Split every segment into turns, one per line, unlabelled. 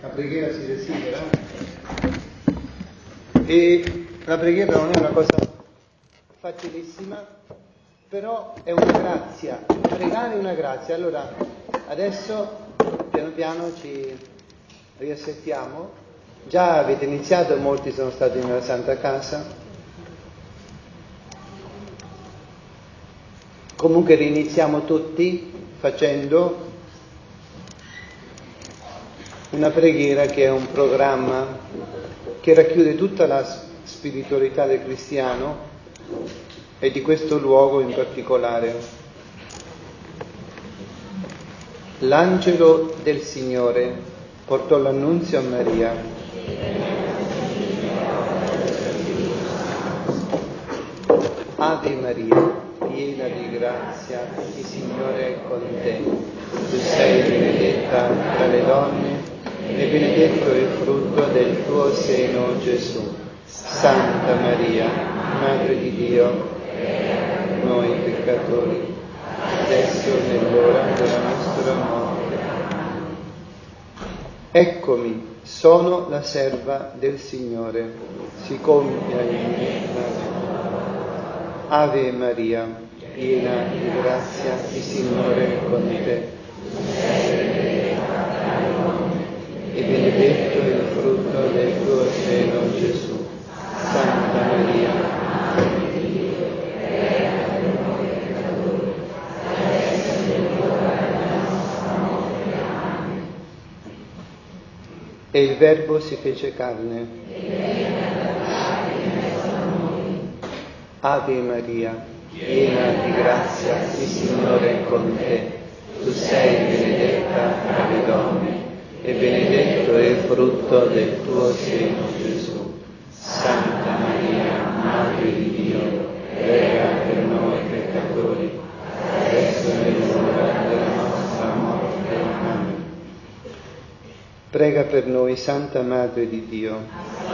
La preghiera si desidera e la preghiera non è una cosa facilissima, però è una grazia. Pregare è una grazia. Allora adesso piano piano ci riassettiamo. Già avete iniziato, molti sono stati nella Santa Casa. Comunque riniziamo tutti facendo una preghiera che è un programma che racchiude tutta la spiritualità del cristiano e di questo luogo in particolare. L'angelo del Signore portò l'annunzio a Maria. Ave Maria, piena di grazia, il Signore è con te. Tu sei benedetta tra le donne e benedetto il frutto del tuo seno, Gesù. Santa Maria, Madre di Dio, noi peccatori, adesso è nell'ora della nostra morte. Eccomi, sono la serva del Signore, si compia in me la volontà. Ave Maria, piena di grazia, il Signore è con te. E benedetto il frutto del tuo seno, Gesù. Santa Maria, Madre di Dio, prega per noi peccatori, adesso è l'ora della nostra morte. Amen. E il Verbo si fece carne. Ave Maria, piena di grazia, il Signore è con te. Tu sei benedetta tra le donne e benedetto è il frutto del tuo seno, Gesù. Santa Maria, Madre di Dio, prega per noi peccatori, adesso è l'ora della nostra morte. Amen. Prega per noi, Santa Madre di Dio.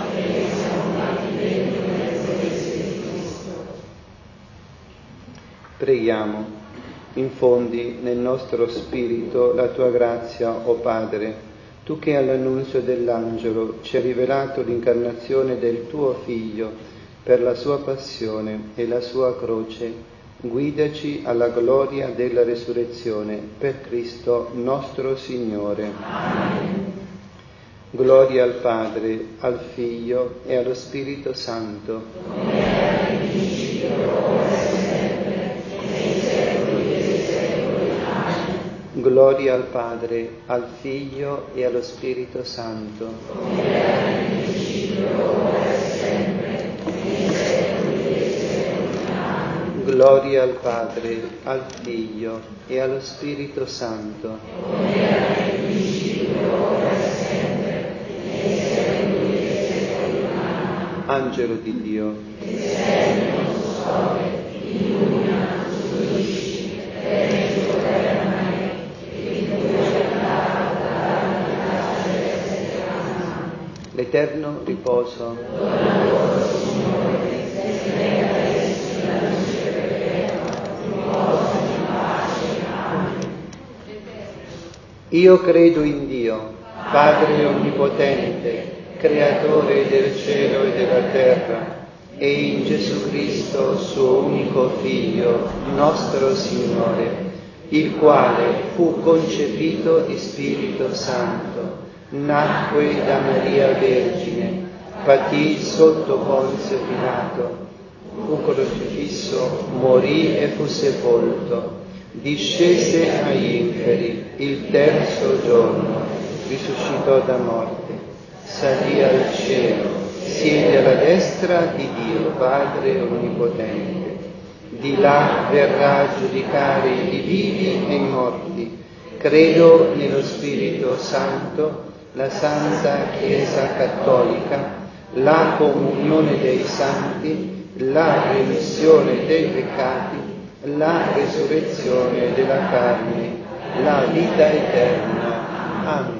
Preghiamo. Infondi nel nostro spirito la tua grazia, o Padre, tu che all'annunzio dell'angelo ci hai rivelato l'incarnazione del tuo Figlio per la sua passione e la sua croce, guidaci alla gloria della resurrezione per Cristo nostro Signore. Amen. Gloria al Padre, al Figlio e allo Spirito Santo. Come era in principio, ora e sempre, nei secoli dei secoli. Amen. Gloria al Padre, al Figlio e allo Spirito Santo. Come era in principio, ora e sempre, nei secoli dei secoli. Amen. Gloria al Padre, al Figlio e allo Spirito Santo. Come era in principio, ora e sempre, nei secoli dei secoli. Amen. Angelo di Dio, che sei il nostro sole, illumina, istruisci, prendi su terra l'eterno riposo. Io credo in Dio, Padre Onnipotente, Creatore del cielo e della terra, e in Gesù Cristo, suo unico Figlio, nostro Signore, il quale fu concepito di Spirito Santo, nacque da Maria Vergine, patì sotto Ponzio Pilato, fu crocifisso, morì e fu sepolto, discese agli inferi, il terzo giorno risuscitò da morte, salì al cielo, siede alla destra di Dio, Padre Onnipotente. Di là verrà a giudicare i vivi e i morti. Credo nello Spirito Santo, la Santa Chiesa Cattolica, la comunione dei santi, la remissione dei peccati, la resurrezione della carne, la vita eterna. Amen.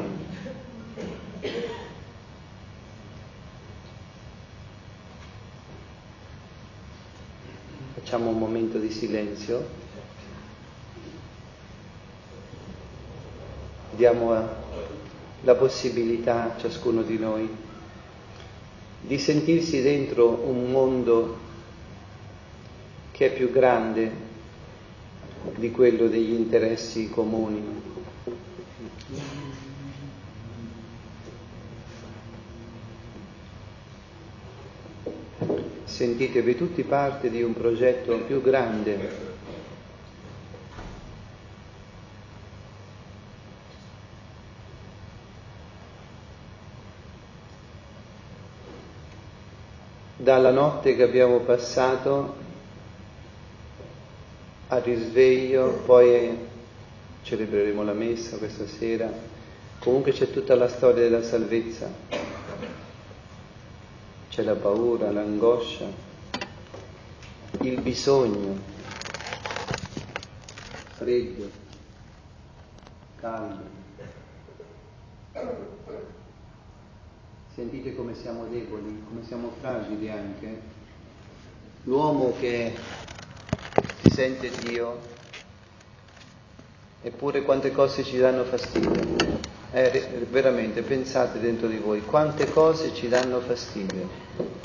Facciamo un momento di silenzio. Diamo la possibilità, ciascuno di noi, di sentirsi dentro un mondo che è più grande di quello degli interessi comuni. Sentitevi tutti parte di un progetto più grande. Dalla notte che abbiamo passato al risveglio, poi celebreremo la messa questa sera, comunque c'è tutta la storia della salvezza, c'è la paura, l'angoscia, il bisogno, freddo, caldo. Sentite come siamo deboli, come siamo fragili anche. L'uomo che si sente Dio, eppure quante cose ci danno fastidio. Veramente, pensate dentro di voi, quante cose ci danno fastidio.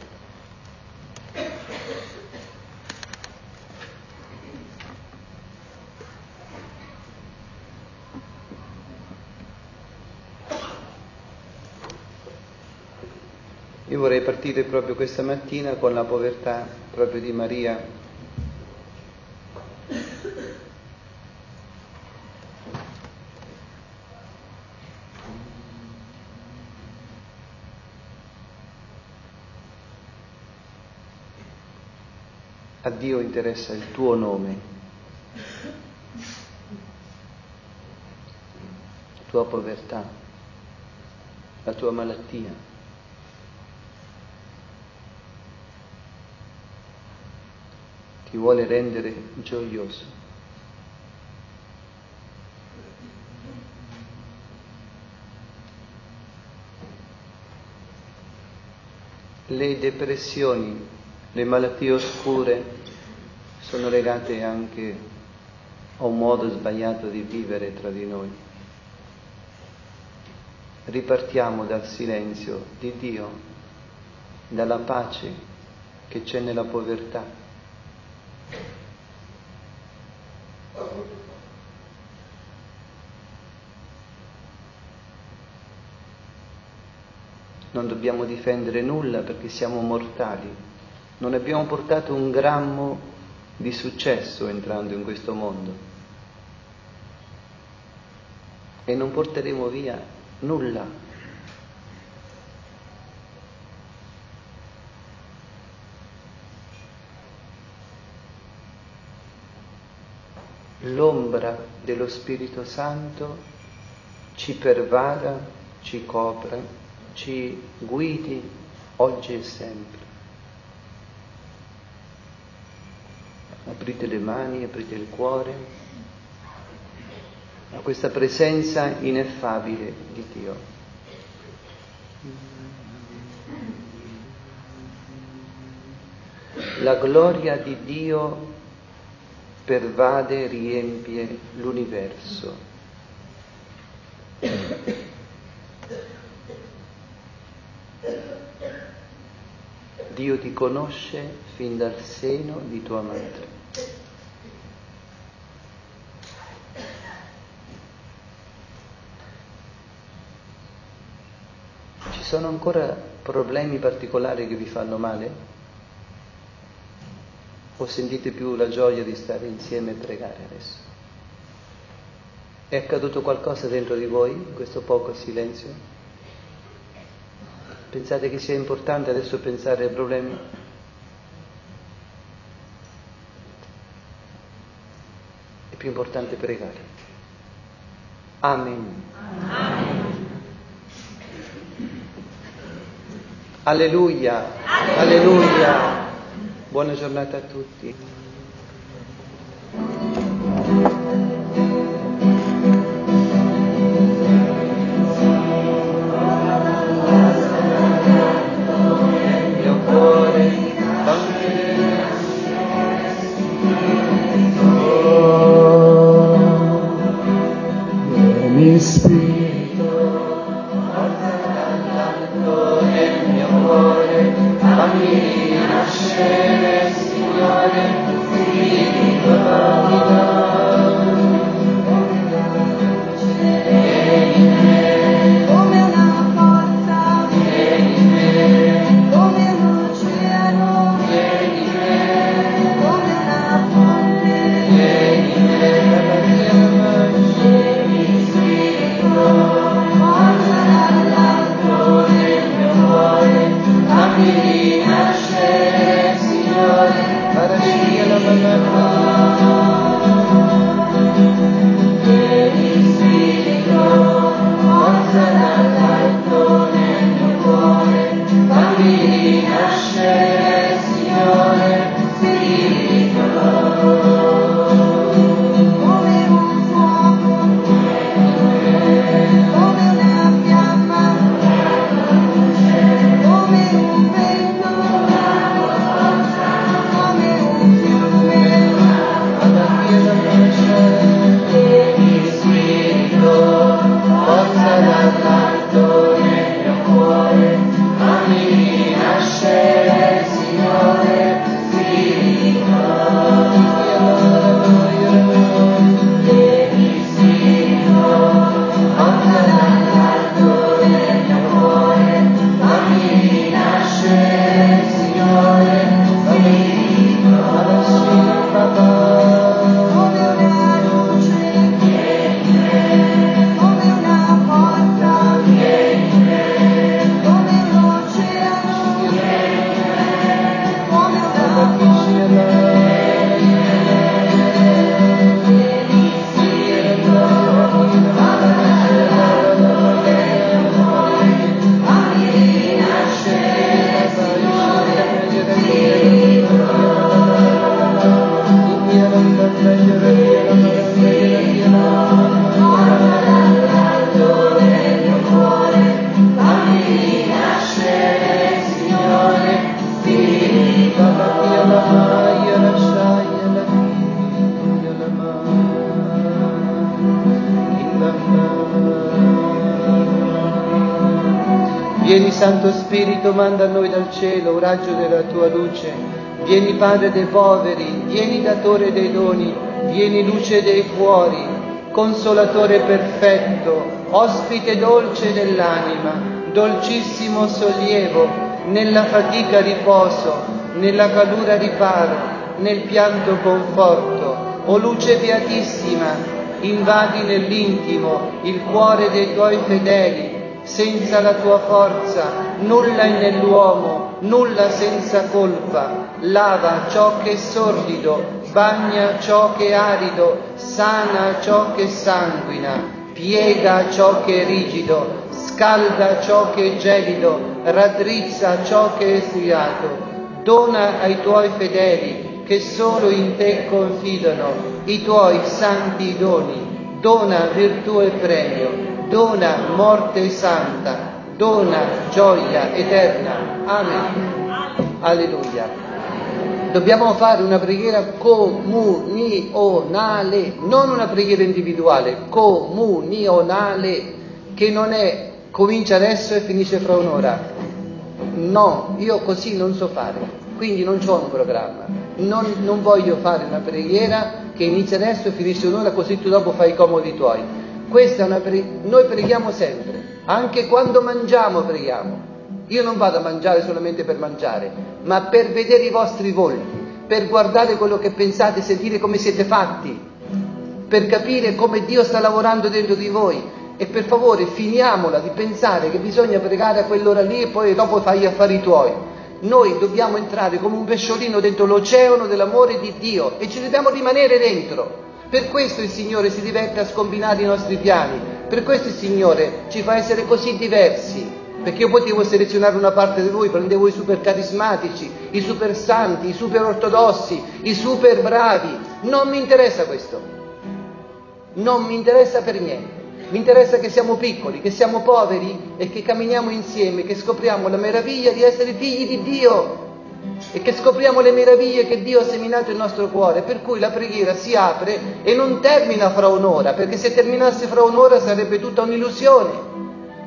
Io vorrei partire proprio questa mattina con la povertà proprio di Maria. A Dio interessa il tuo nome, la tua povertà, la tua malattia. Ti vuole rendere gioioso. Le depressioni, le malattie oscure sono legate anche a un modo sbagliato di vivere tra di noi. Ripartiamo dal silenzio di Dio, dalla pace che c'è nella povertà. Non dobbiamo difendere nulla perché siamo mortali. Non abbiamo portato un grammo di successo entrando in questo mondo. E non porteremo via nulla. L'ombra dello Spirito Santo ci pervada, ci copra, ci guidi oggi e sempre. Aprite le mani, aprite il cuore a questa presenza ineffabile di Dio. La gloria di Dio pervade, riempie l'universo. Dio ti conosce fin dal seno di tua madre. Ci sono ancora problemi particolari che vi fanno male? O sentite più la gioia di stare insieme e pregare adesso? È accaduto qualcosa dentro di voi in questo poco silenzio? Pensate che sia importante adesso pensare ai problemi? È più importante pregare. Amen. Amen. Alleluia. Alleluia. Buona giornata a tutti. Spirito fammi nascere, Signore, Spirito di Vieni Santo Spirito, manda a noi dal cielo un raggio della tua luce. Vieni Padre dei poveri, vieni Datore dei doni, vieni luce dei cuori, Consolatore perfetto, ospite dolce dell'anima, dolcissimo sollievo, nella fatica riposo, nella calura riparo, nel pianto conforto. O luce beatissima, invadi nell'intimo il cuore dei tuoi fedeli. Senza la tua forza nulla è nell'uomo, nulla senza colpa. Lava ciò che è sordido, bagna ciò che è arido, sana ciò che sanguina, piega ciò che è rigido, scalda ciò che è gelido, raddrizza ciò che è striato. Dona ai tuoi fedeli che solo in te confidano i tuoi santi doni. Dona virtù e premio, dona morte santa, dona gioia eterna. Amen. Alleluia. Dobbiamo fare una preghiera comunionale, non una preghiera individuale, comunionale, che non è comincia adesso e finisce fra un'ora. No, io così non so fare, quindi non c'ho un programma. Non voglio fare una preghiera che inizia adesso e finisce un'ora, così tu dopo fai i comodi tuoi. Questa è noi preghiamo sempre, anche quando mangiamo preghiamo. Io non vado a mangiare solamente per mangiare, ma per vedere i vostri volti, per guardare quello che pensate, sentire come siete fatti, per capire come Dio sta lavorando dentro di voi. E per favore finiamola di pensare che bisogna pregare a quell'ora lì e poi dopo fai gli affari tuoi. Noi dobbiamo entrare come un pesciolino dentro l'oceano dell'amore di Dio e ci dobbiamo rimanere dentro. Per questo il Signore si diverte a scombinare i nostri piani, per questo il Signore ci fa essere così diversi, perché io potevo selezionare una parte di voi, prendevo i super carismatici, i super santi, i super ortodossi, i super bravi. Non mi interessa questo, non mi interessa per niente. Mi interessa che siamo piccoli, che siamo poveri e che camminiamo insieme, che scopriamo la meraviglia di essere figli di Dio e che scopriamo le meraviglie che Dio ha seminato nel nostro cuore, per cui la preghiera si apre e non termina fra un'ora, perché se terminasse fra un'ora sarebbe tutta un'illusione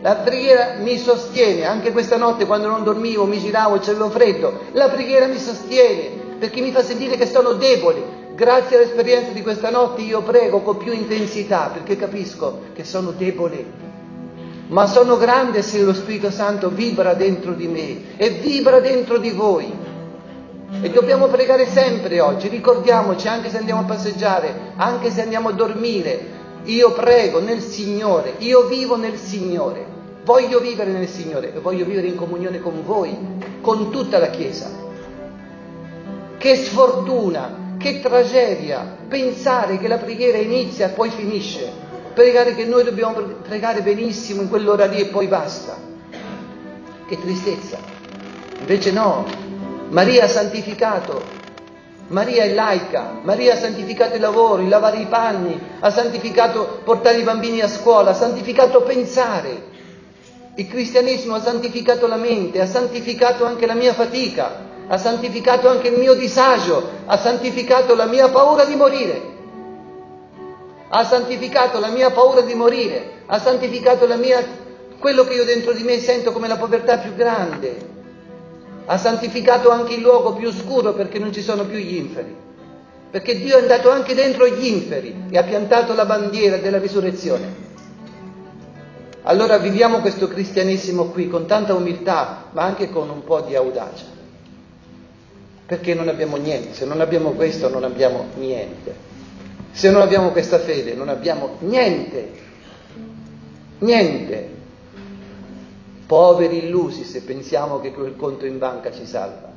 La preghiera mi sostiene, anche questa notte quando non dormivo, mi giravo, c'avevo freddo, la preghiera mi sostiene, perché mi fa sentire che sono debole. Grazie all'esperienza di questa notte io prego con più intensità, perché capisco che sono debole, ma sono grande se lo Spirito Santo vibra dentro di me e vibra dentro di voi. E dobbiamo pregare sempre oggi, ricordiamoci, anche se andiamo a passeggiare, anche se andiamo a dormire, io prego nel Signore, io vivo nel Signore, voglio vivere nel Signore e voglio vivere in comunione con voi, con tutta la Chiesa. Che sfortuna! Che tragedia pensare che la preghiera inizia e poi finisce, pregare che noi dobbiamo pregare benissimo in quell'ora lì e poi basta. Che tristezza! Invece no, Maria ha santificato, Maria è laica, Maria ha santificato il lavoro, il lavare i panni, ha santificato portare i bambini a scuola, ha santificato pensare. Il cristianesimo ha santificato la mente, ha santificato anche la mia fatica, ha santificato anche il mio disagio, ha santificato la mia paura di morire, ha santificato la mia paura di morire, ha santificato quello che io dentro di me sento come la povertà più grande, ha santificato anche il luogo più oscuro perché non ci sono più gli inferi, perché Dio è andato anche dentro gli inferi e ha piantato la bandiera della risurrezione. Allora viviamo questo cristianesimo qui con tanta umiltà, ma anche con un po' di audacia. Perché non abbiamo niente, se non abbiamo questo non abbiamo niente. Se non abbiamo questa fede non abbiamo niente. Niente. Poveri illusi se pensiamo che quel conto in banca ci salva.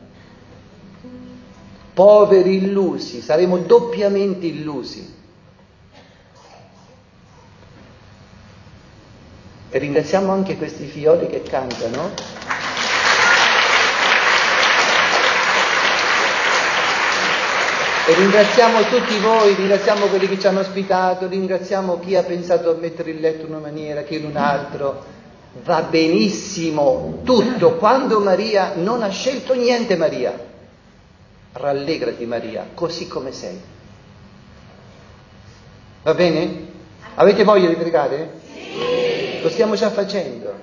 Poveri illusi, saremo doppiamente illusi. E ringraziamo anche questi figlioli che cantano. E ringraziamo tutti voi, ringraziamo quelli che ci hanno ospitato, ringraziamo chi ha pensato a mettere il letto in una maniera, chi in un'altra. Va benissimo tutto. Quando Maria non ha scelto niente, Maria, rallegrati Maria, così come sei. Va bene? Avete voglia di pregare? Sì. Lo stiamo già facendo.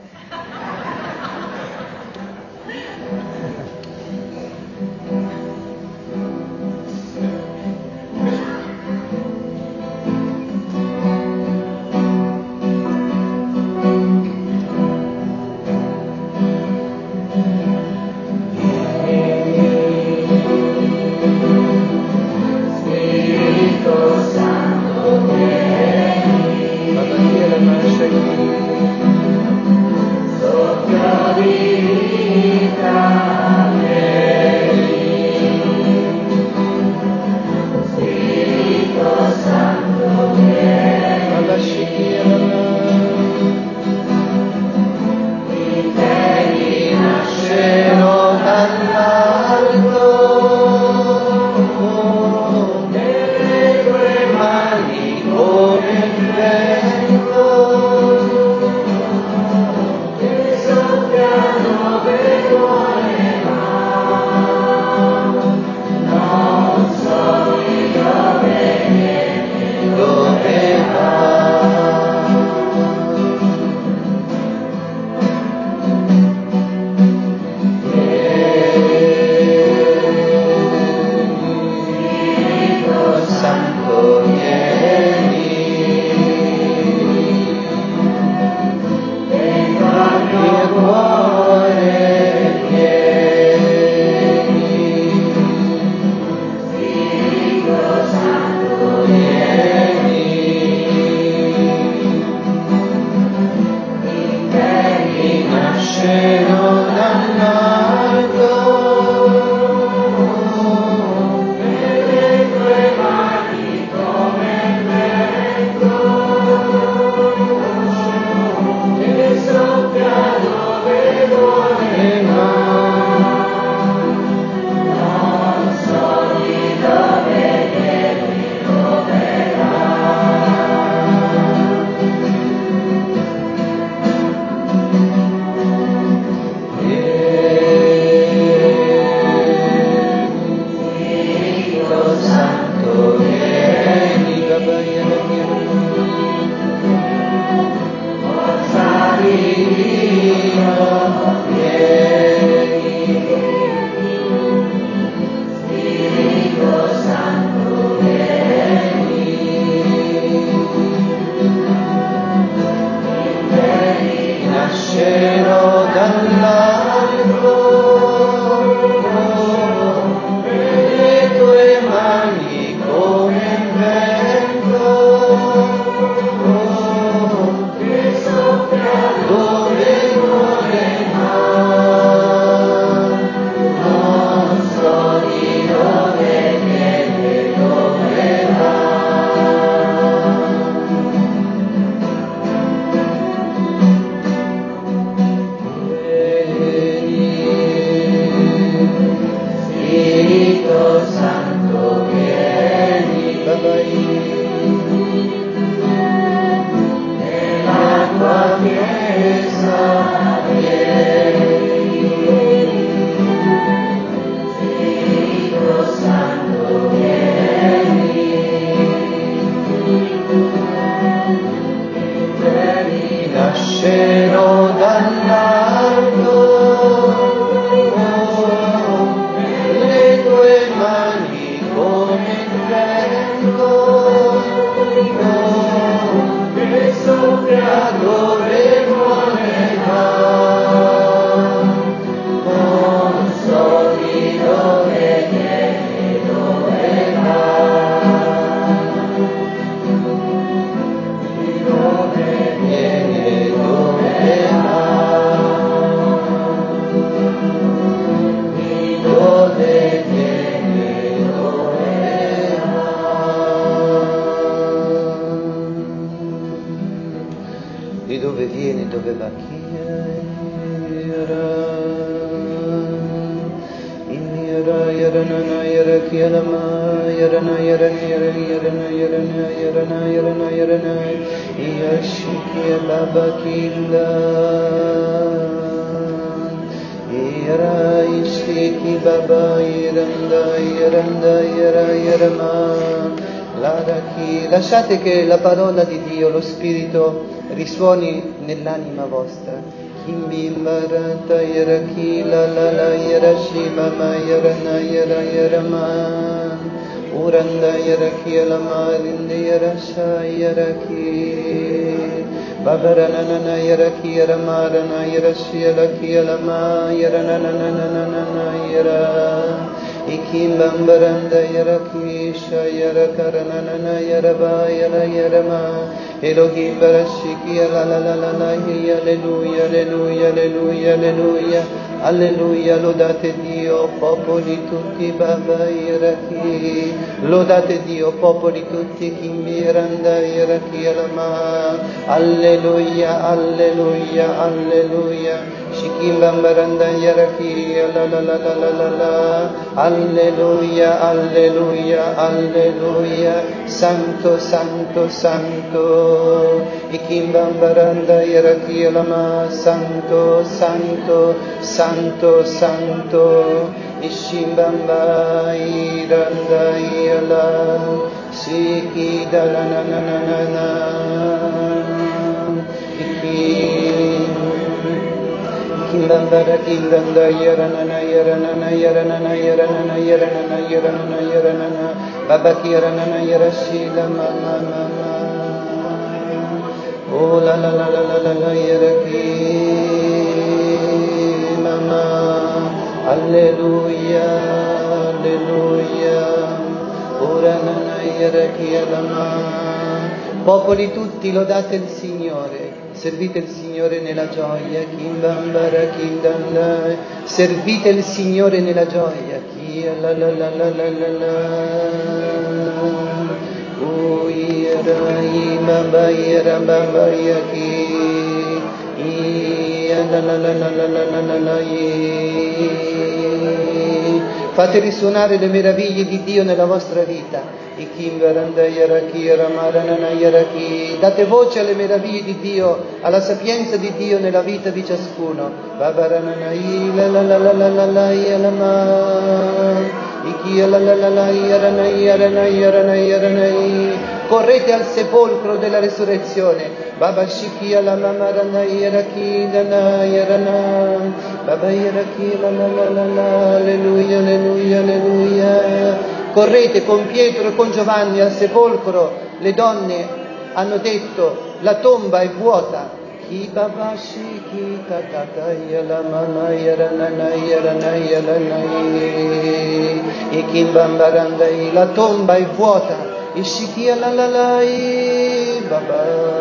dall'alto, le tue mani come il vento, che soffia dove volerà, non so di dove viene, dove va. Spirito Santo vieni, nella tua Chiesa vieni, Spirito Santo vieni, nascerò dall'alto, le tue mani come il vento, che soffia dove vuole va, non so di dove viene, dove va, di dove viene, dove va, di dove viene, dove va. Di dove viene, dove va? Chi Lasciate che la parola di Dio, lo Spirito, risuoni nell'anima vostra. Kimbimbarata yaraki la la la yarashi mama yarana yara yarama uranda yaraki alama rindi yarasha yaraki babaranana yaraki yaramarana yarashi alaki alama yaranana yara Ikimbambaranda yarakisha yarakaranana yaraba yarama Elohim barashiki la la la la la alleluia alleluia alleluia alleluia alleluia lodate Dio popoli tutti baba yaraki lodate Dio popoli tutti kimbiranda yaraki alama alleluia alleluia alleluia Shikimbambaranda yaraki la la la la la la la alleluia alleluia alleluia santo santo santo Ikimbambaranda yaraki alama santo santo santo santo Ishimbamba iranda yala Siki dala na na na na na Kimbambara kindanda yaranana yaranana yaranana yaranana yaranana yaranana yaranana babaki yaranana yarashila mama mama oh la la la la la la la yaraki mama alleluia alleluia uranana yaraki alama popoli tutti lodate il Signore servite il Signore nella gioia, Kimbambara Kindanda, servite il Signore nella gioia, Kia la la la la la la la, Uira Imamba Ira Bamba Yaki, Ia la la la la la la la la la Fate risuonare le meraviglie di Dio nella vostra vita. Date voce alle meraviglie di Dio, alla sapienza di Dio nella vita di ciascuno. Correte al sepolcro della resurrezione. Baba Shikia la mama rana yaraki dana yarana. Baba yaraki la la la la la. Alleluia, alleluia, alleluia. Correte con Pietro e con Giovanni al sepolcro. Le donne hanno detto: la tomba è vuota. Ki baba shiki tatata yala mama yaranana yaranai. Ikimbambarandai, la tomba è vuota. Ishiki alalai baba.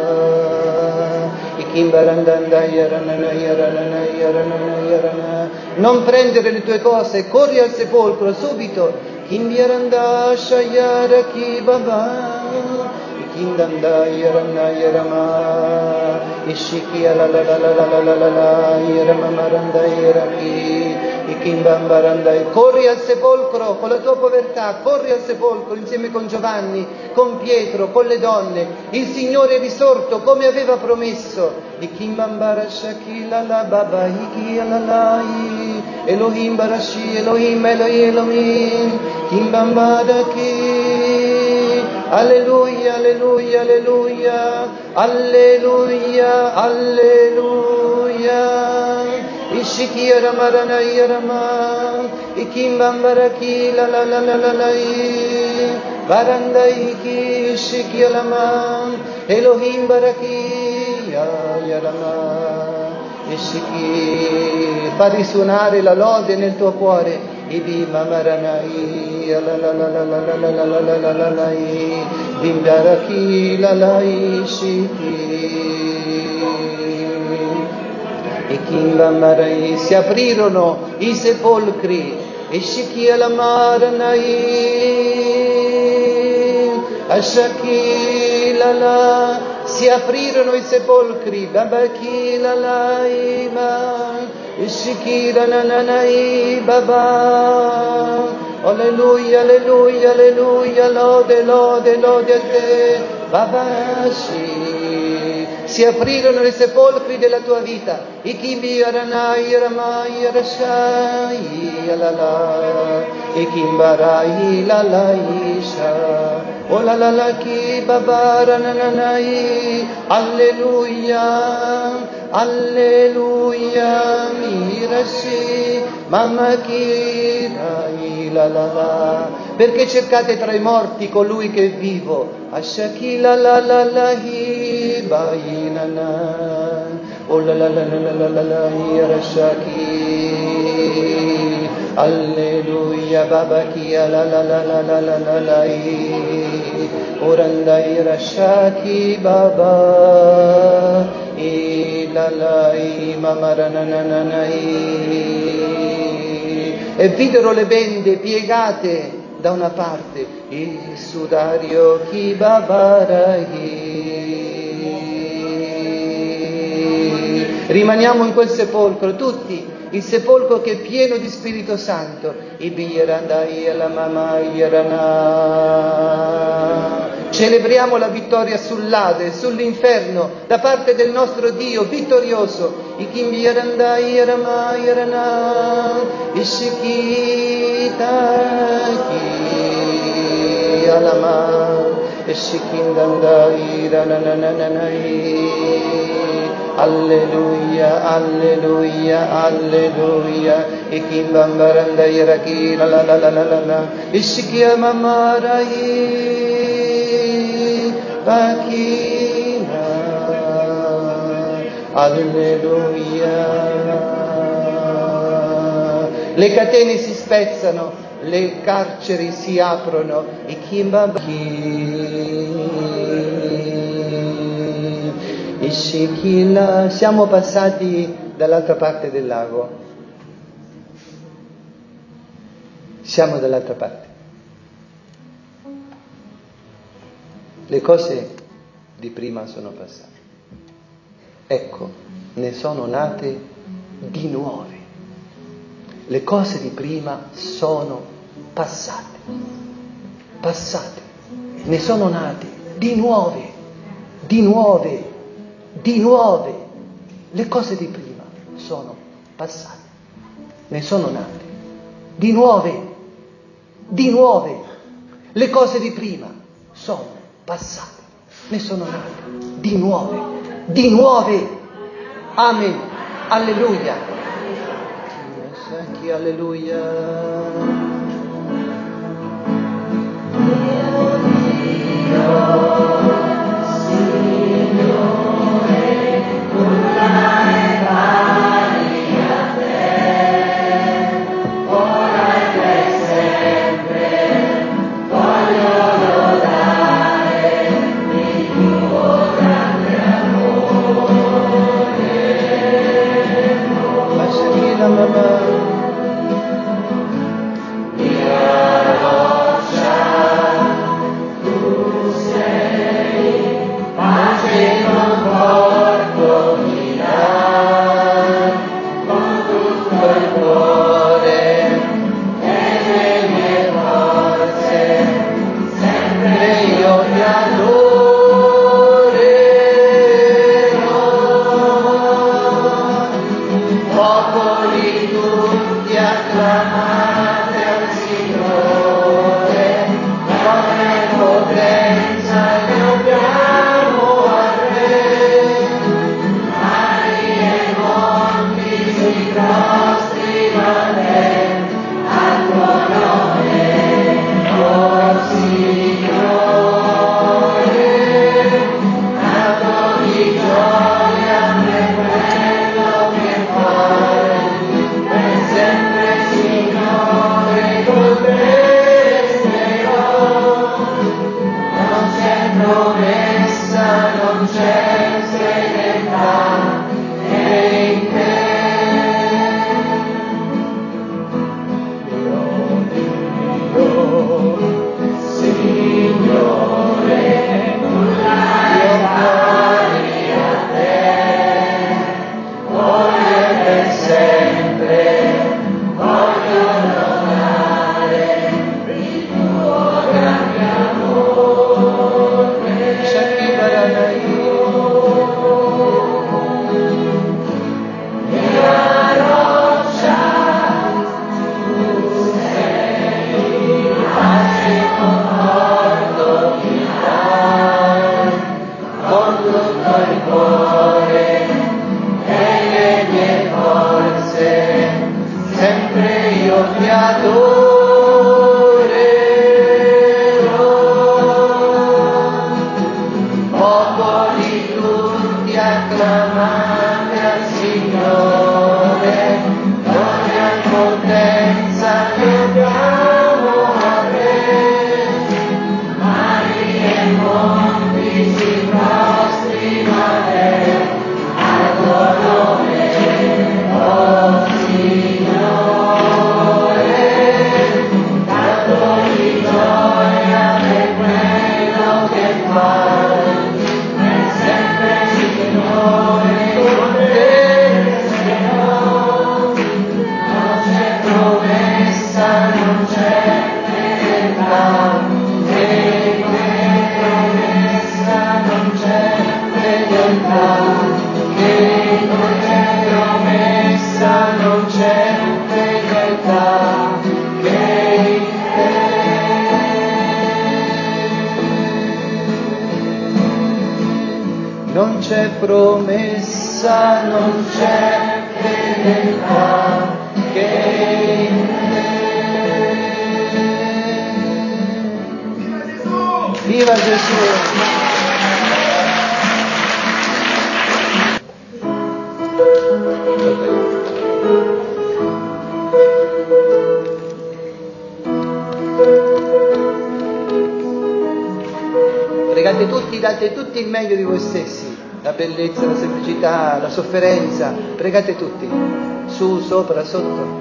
Ikimbarandandai yaranana yarana. Non prendere le tue cose, corri al sepolcro subito. Kimbiaranda shayara ki baba. Kindanda yarana yarama ishiki la yarama maranda yaraki ikimbambaranda. Corri al sepolcro con la tua povertà, corri al sepolcro insieme con Giovanni, con Pietro, con le donne. Il Signore è risorto come aveva promesso. Ikimbambara shakila la baba iki alalai Elohim barashi Elohim Elohim kimbambara ki. Alleluia, alleluia, alleluia, alleluia, alleluia. Ishiki aramarana yarama, ikimbambaraki la Varandai ishiki alama, Elohim baraki yarama. Ishiki, fa risuonare la lode nel tuo cuore. Ibi mamaranai la Dimdaraki lalai shiki. E Kimbamarai, si aprirono i sepolcri. E shiki alamaranai. Ashaki lala, si aprirono i sepolcri. Babaki lalai ma. E shiki rananai baba. Alleluia, alleluia, alleluia, lode, lode, lode a te, Babashi. Si aprirono i sepolcri della tua vita. Ikibi aranai aramai arashai alala. Ikimbarai lalaisha. O la ki babarananai. Alleluia, alleluia, mirashi, mamma kirai la. Perché cercate tra i morti colui che è vivo? Ashaki la hi bainana. O la yarashaki. Alleluia babakia la Orandai rashaki baba. Ilalai mamaranananai. E videro le bende piegate da una parte, il sudario chi babarai. Rimaniamo in quel sepolcro tutti, il sepolcro che è pieno di Spirito Santo. Ibirandai la mama yarana. Celebriamo la vittoria sull'Ade, sull'inferno, da parte del nostro Dio vittorioso. Ikimbiarandai yarama yarana. Ishikitaki alama. Ishikindandai rananananai. Alleluia, alleluia, alleluia. Ikimbambarandai raki la. Ishikiyamamarai bakina. Alleluia. Le catene si spezzano, le carceri si aprono. Ishikila. Siamo passati dall'altra parte del lago. Siamo dall'altra parte. Le cose di prima sono passate. Ecco, ne sono nate di nuove. Le cose di prima sono passate. Passate. Ne sono nate di nuove. Di nuove. Di nuove. Le cose di prima sono passate. Ne sono nate di nuove. Di nuove. Le cose di prima sono passate. Ne sono nate di nuove. Di nuove. Amen. Alleluia. Alleluia. Signore, Non c'è promessa, non c'è fedeltà che in te. Viva Gesù! Pregate tutti, date tutti il meglio di voi stessi, la bellezza, la semplicità, la sofferenza, pregate tutti, su, sopra, sotto.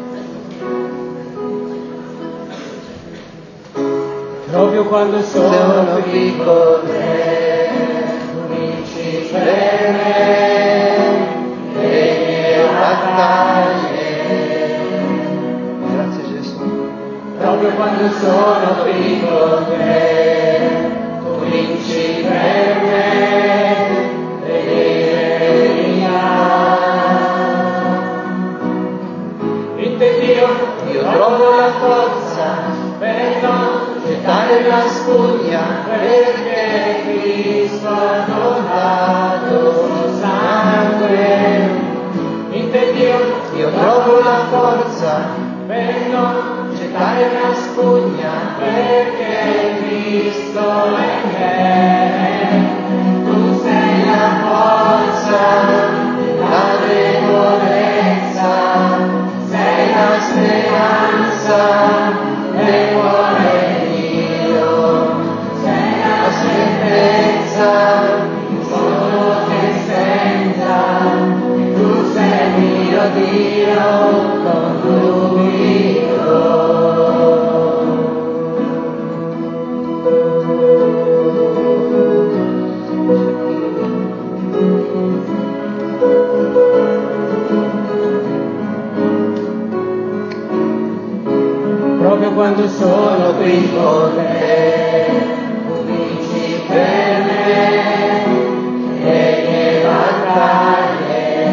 Proprio quando sono qui con te, cominci per me le mie battaglie.
Grazie Gesù.
Proprio quando sono qui con te, cominci per me le mie verità. In te Dio trovo la forza per non gettare la spugna, perché Cristo ha donato il sangue. In te Dio trovo la forza per non gettare la spugna, perché Cristo è me. Tu sei la forza, la debolezza, sei la speranza del cuore mio, sei la certezza, solo che senza, tu sei mio Dio. Proprio quando sono qui con te, tu vinci per me le mie battaglie.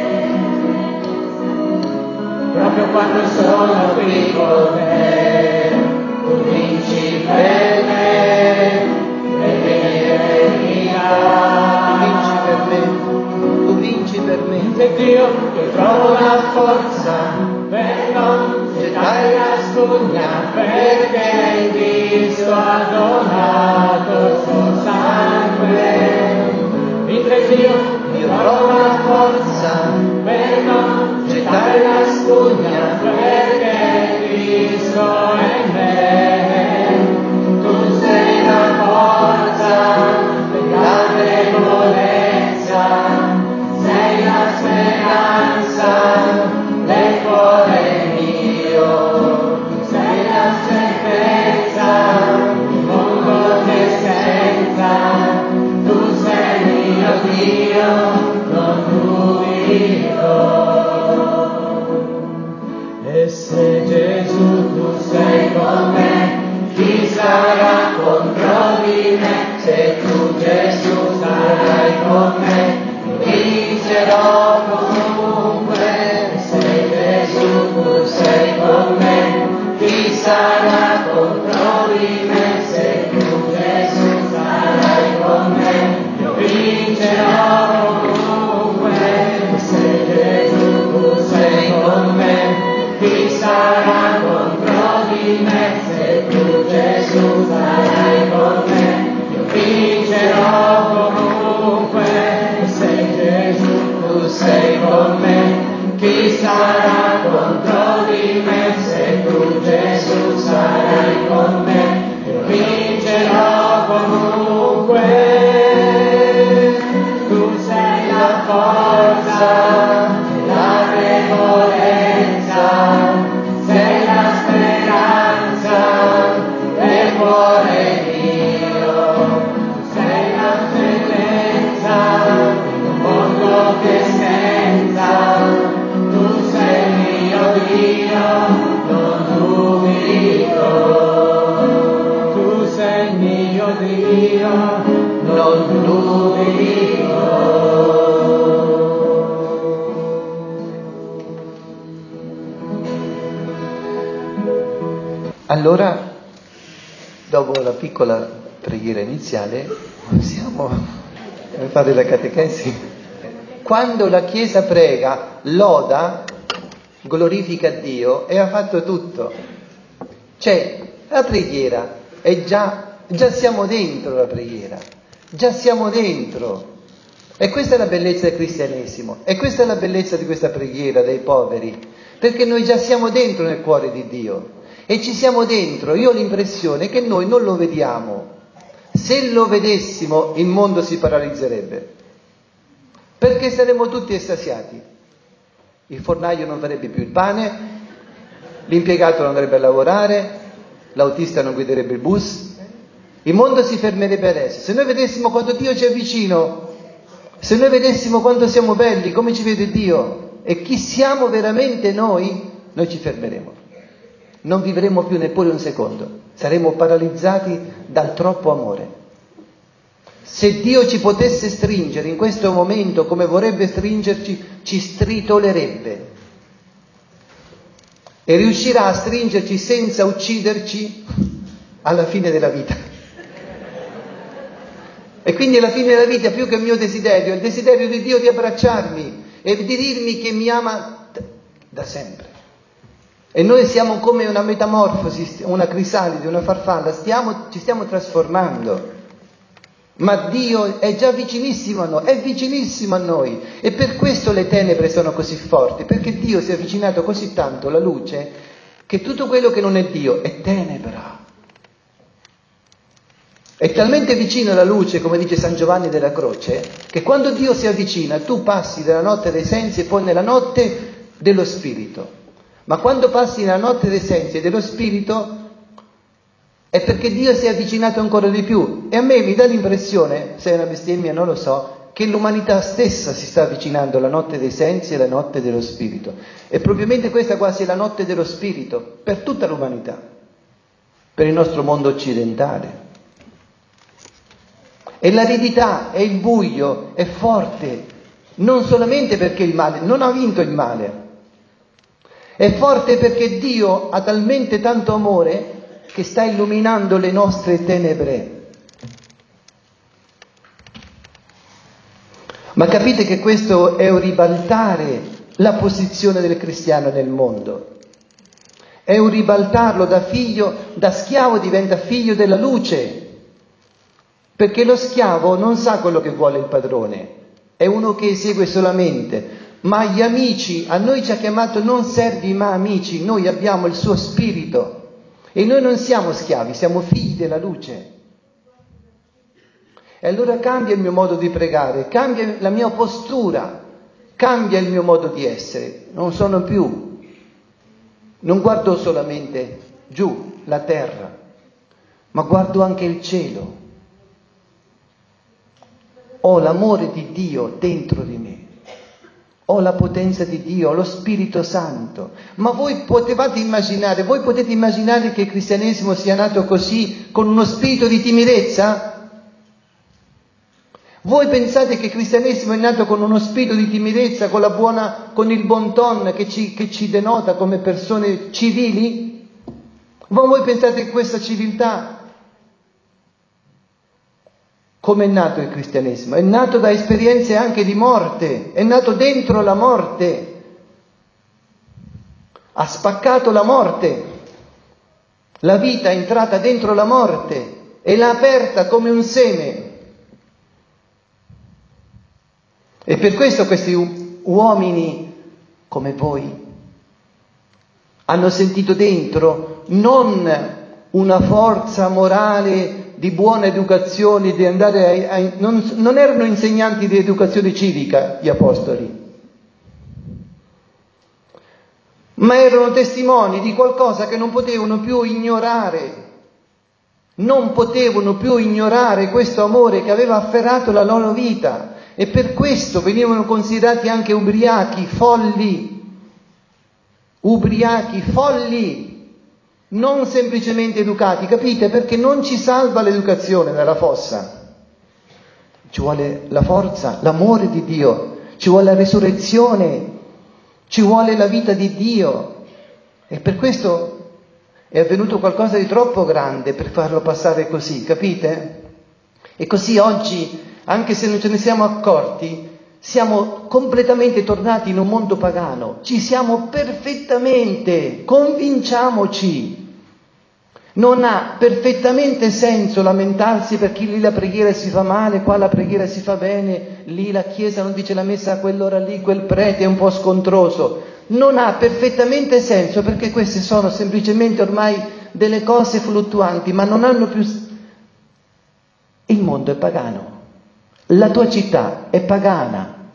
Proprio quando sono qui con te, tu vinci per me le mie verità.
Tu vinci per me.
E Dio, io trovo la forza per non gettare la spugna, perché in Cristo ha donato il suo sangue. Mentre io trovo la forza per non gettare la spugna, perché Cristo è in me. Tu sei la forza della debolezza, sei la speranza del cuore mio, sei la certezza, il mondo che senza, tu sei mio Dio, non dubito. E se Gesù tu sei con me, chi sarà contro di me? Se tu Gesù sarai con me, vincerò comunque. Se Gesù tu sei con me, chi sarà contro di me? Se tu Gesù sarai con me, io vincerò comunque. Se Gesù tu sei con me, chi sarà contro di me? Se tu Gesù sarai con me, io vincerò comunque. Se Gesù tu sei con me, chi sarà contro di me? Se tu Gesù sarai con me, io vincerò comunque. Tu sei la forza, la debolezza, sei la speranza del cuore mio, sei la certezza, un mondo che senza, tu sei mio Dio, non dubito. Tu sei mio Dio, non dubito.
Allora, dopo la piccola preghiera iniziale, possiamo fare la catechesi. Quando la Chiesa prega, loda, glorifica Dio e ha fatto tutto. Cioè, la preghiera è già siamo dentro la preghiera, già siamo dentro. E questa è la bellezza del cristianesimo, e questa è la bellezza di questa preghiera dei poveri, perché noi già siamo dentro nel cuore di Dio. E ci siamo dentro. Io ho l'impressione che noi non lo vediamo. Se lo vedessimo, il mondo si paralizzerebbe, perché saremmo tutti estasiati. Il fornaio non farebbe più il pane, l'impiegato non andrebbe a lavorare, l'autista non guiderebbe il bus, il mondo si fermerebbe adesso. Se noi vedessimo quanto Dio ci è vicino, se noi vedessimo quanto siamo belli, come ci vede Dio e chi siamo veramente noi ci fermeremo. Non vivremo più neppure un secondo, saremo paralizzati dal troppo amore. Se Dio ci potesse stringere in questo momento come vorrebbe stringerci, ci stritolerebbe e riuscirà a stringerci senza ucciderci alla fine della vita. E quindi alla fine della vita, più che il mio desiderio, è il desiderio di Dio di abbracciarmi e di dirmi che mi ama da sempre. E noi siamo come una metamorfosi, una crisalide, una farfalla, ci stiamo trasformando. Ma Dio è già vicinissimo a noi, è vicinissimo a noi. E per questo le tenebre sono così forti, perché Dio si è avvicinato così tanto alla luce, che tutto quello che non è Dio è tenebra. È talmente vicino alla luce, come dice San Giovanni della Croce, che quando Dio si avvicina, tu passi dalla notte dei sensi e poi nella notte dello spirito. Ma quando passi nella notte dei sensi e dello spirito è perché Dio si è avvicinato ancora di più. E a me mi dà l'impressione, se è una bestemmia non lo so, che l'umanità stessa si sta avvicinando alla notte dei sensi e alla notte dello spirito. E probabilmente questa quasi è la notte dello spirito per tutta l'umanità, per il nostro mondo occidentale. E l'aridità e il buio è forte, non solamente perché il male non ha vinto il male, è forte perché Dio ha talmente tanto amore che sta illuminando le nostre tenebre. Ma capite che questo è un ribaltare la posizione del cristiano nel mondo. È un ribaltarlo da schiavo diventa figlio della luce. Perché lo schiavo non sa quello che vuole il padrone, è uno che esegue solamente. Ma gli amici, a noi ci ha chiamato non servi ma amici, noi abbiamo il suo spirito. E noi non siamo schiavi, siamo figli della luce. E allora cambia il mio modo di pregare, cambia la mia postura, cambia il mio modo di essere. Non guardo solamente giù, la terra, ma guardo anche il cielo. Ho l'amore di Dio dentro di me. Ho la potenza di Dio, ho lo Spirito Santo. Ma voi potete immaginare che il cristianesimo sia nato così, con uno spirito di timidezza? Voi pensate che il cristianesimo è nato con uno spirito di timidezza, con il bon ton che ci denota come persone civili? Ma voi pensate che questa civiltà? Come è nato il cristianesimo? È nato da esperienze anche di morte, è nato dentro la morte, ha spaccato la morte, la vita è entrata dentro la morte e l'ha aperta come un seme. E per questo questi uomini come voi hanno sentito dentro non una forza morale di buona educazione, di andare non erano insegnanti di educazione civica gli apostoli, ma erano testimoni di qualcosa che non potevano più ignorare. Non potevano più ignorare questo amore che aveva afferrato la loro vita e per questo venivano considerati anche ubriachi, folli, non semplicemente educati, capite? Perché non ci salva l'educazione dalla fossa. Ci vuole la forza, l'amore di Dio, ci vuole la risurrezione, ci vuole la vita di Dio. E per questo è avvenuto qualcosa di troppo grande per farlo passare così, capite? E così oggi, anche se non ce ne siamo accorti, siamo completamente tornati in un mondo pagano. Ci siamo perfettamente, convinciamoci. Non ha perfettamente senso lamentarsi perché lì la preghiera si fa male, qua la preghiera si fa bene, lì la chiesa non dice la messa a quell'ora lì, quel prete è un po' scontroso. Non ha perfettamente senso perché queste sono semplicemente ormai delle cose fluttuanti, ma non hanno più... Il mondo è pagano, la tua città è pagana.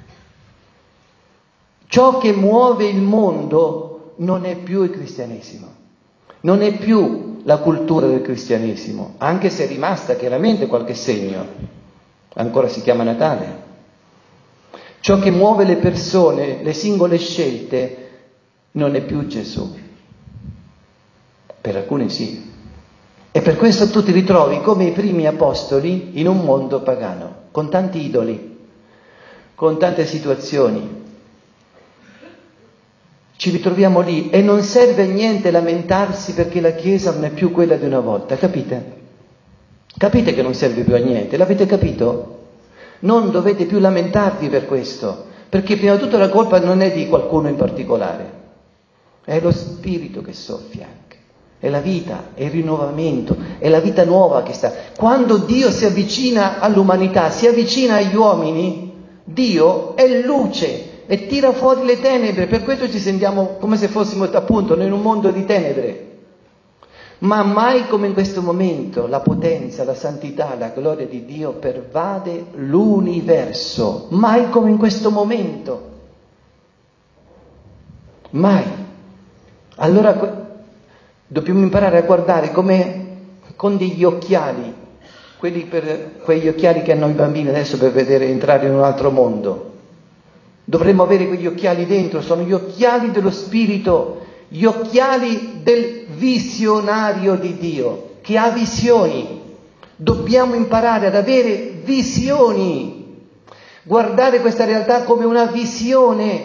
Ciò che muove il mondo non è più il cristianesimo. Non è più la cultura del cristianesimo, anche se è rimasta chiaramente qualche segno, ancora si chiama Natale. Ciò che muove le persone, le singole scelte, non è più Gesù. Per alcuni sì. E per questo tu ti ritrovi come i primi apostoli in un mondo pagano, con tanti idoli, con tante situazioni. Ci ritroviamo lì e non serve a niente lamentarsi perché la Chiesa non è più quella di una volta, capite? Capite che non serve più a niente, l'avete capito? Non dovete più lamentarvi per questo, perché prima di tutto la colpa non è di qualcuno in particolare, è lo Spirito che soffia anche, è la vita, è il rinnovamento, è la vita nuova che sta. Quando Dio si avvicina all'umanità, si avvicina agli uomini, Dio è luce e tira fuori le tenebre, per questo ci sentiamo come se fossimo appunto in un mondo di tenebre. Ma mai come in questo momento la potenza, la santità, la gloria di Dio pervade l'universo, mai come in questo momento.
Mai. Allora dobbiamo imparare a guardare come con degli occhiali, quegli occhiali che hanno i bambini adesso per vedere entrare in un altro mondo. Dovremmo avere quegli occhiali dentro, sono gli occhiali dello Spirito, gli occhiali del visionario di Dio, che ha visioni. Dobbiamo imparare ad avere visioni, guardare questa realtà come una visione,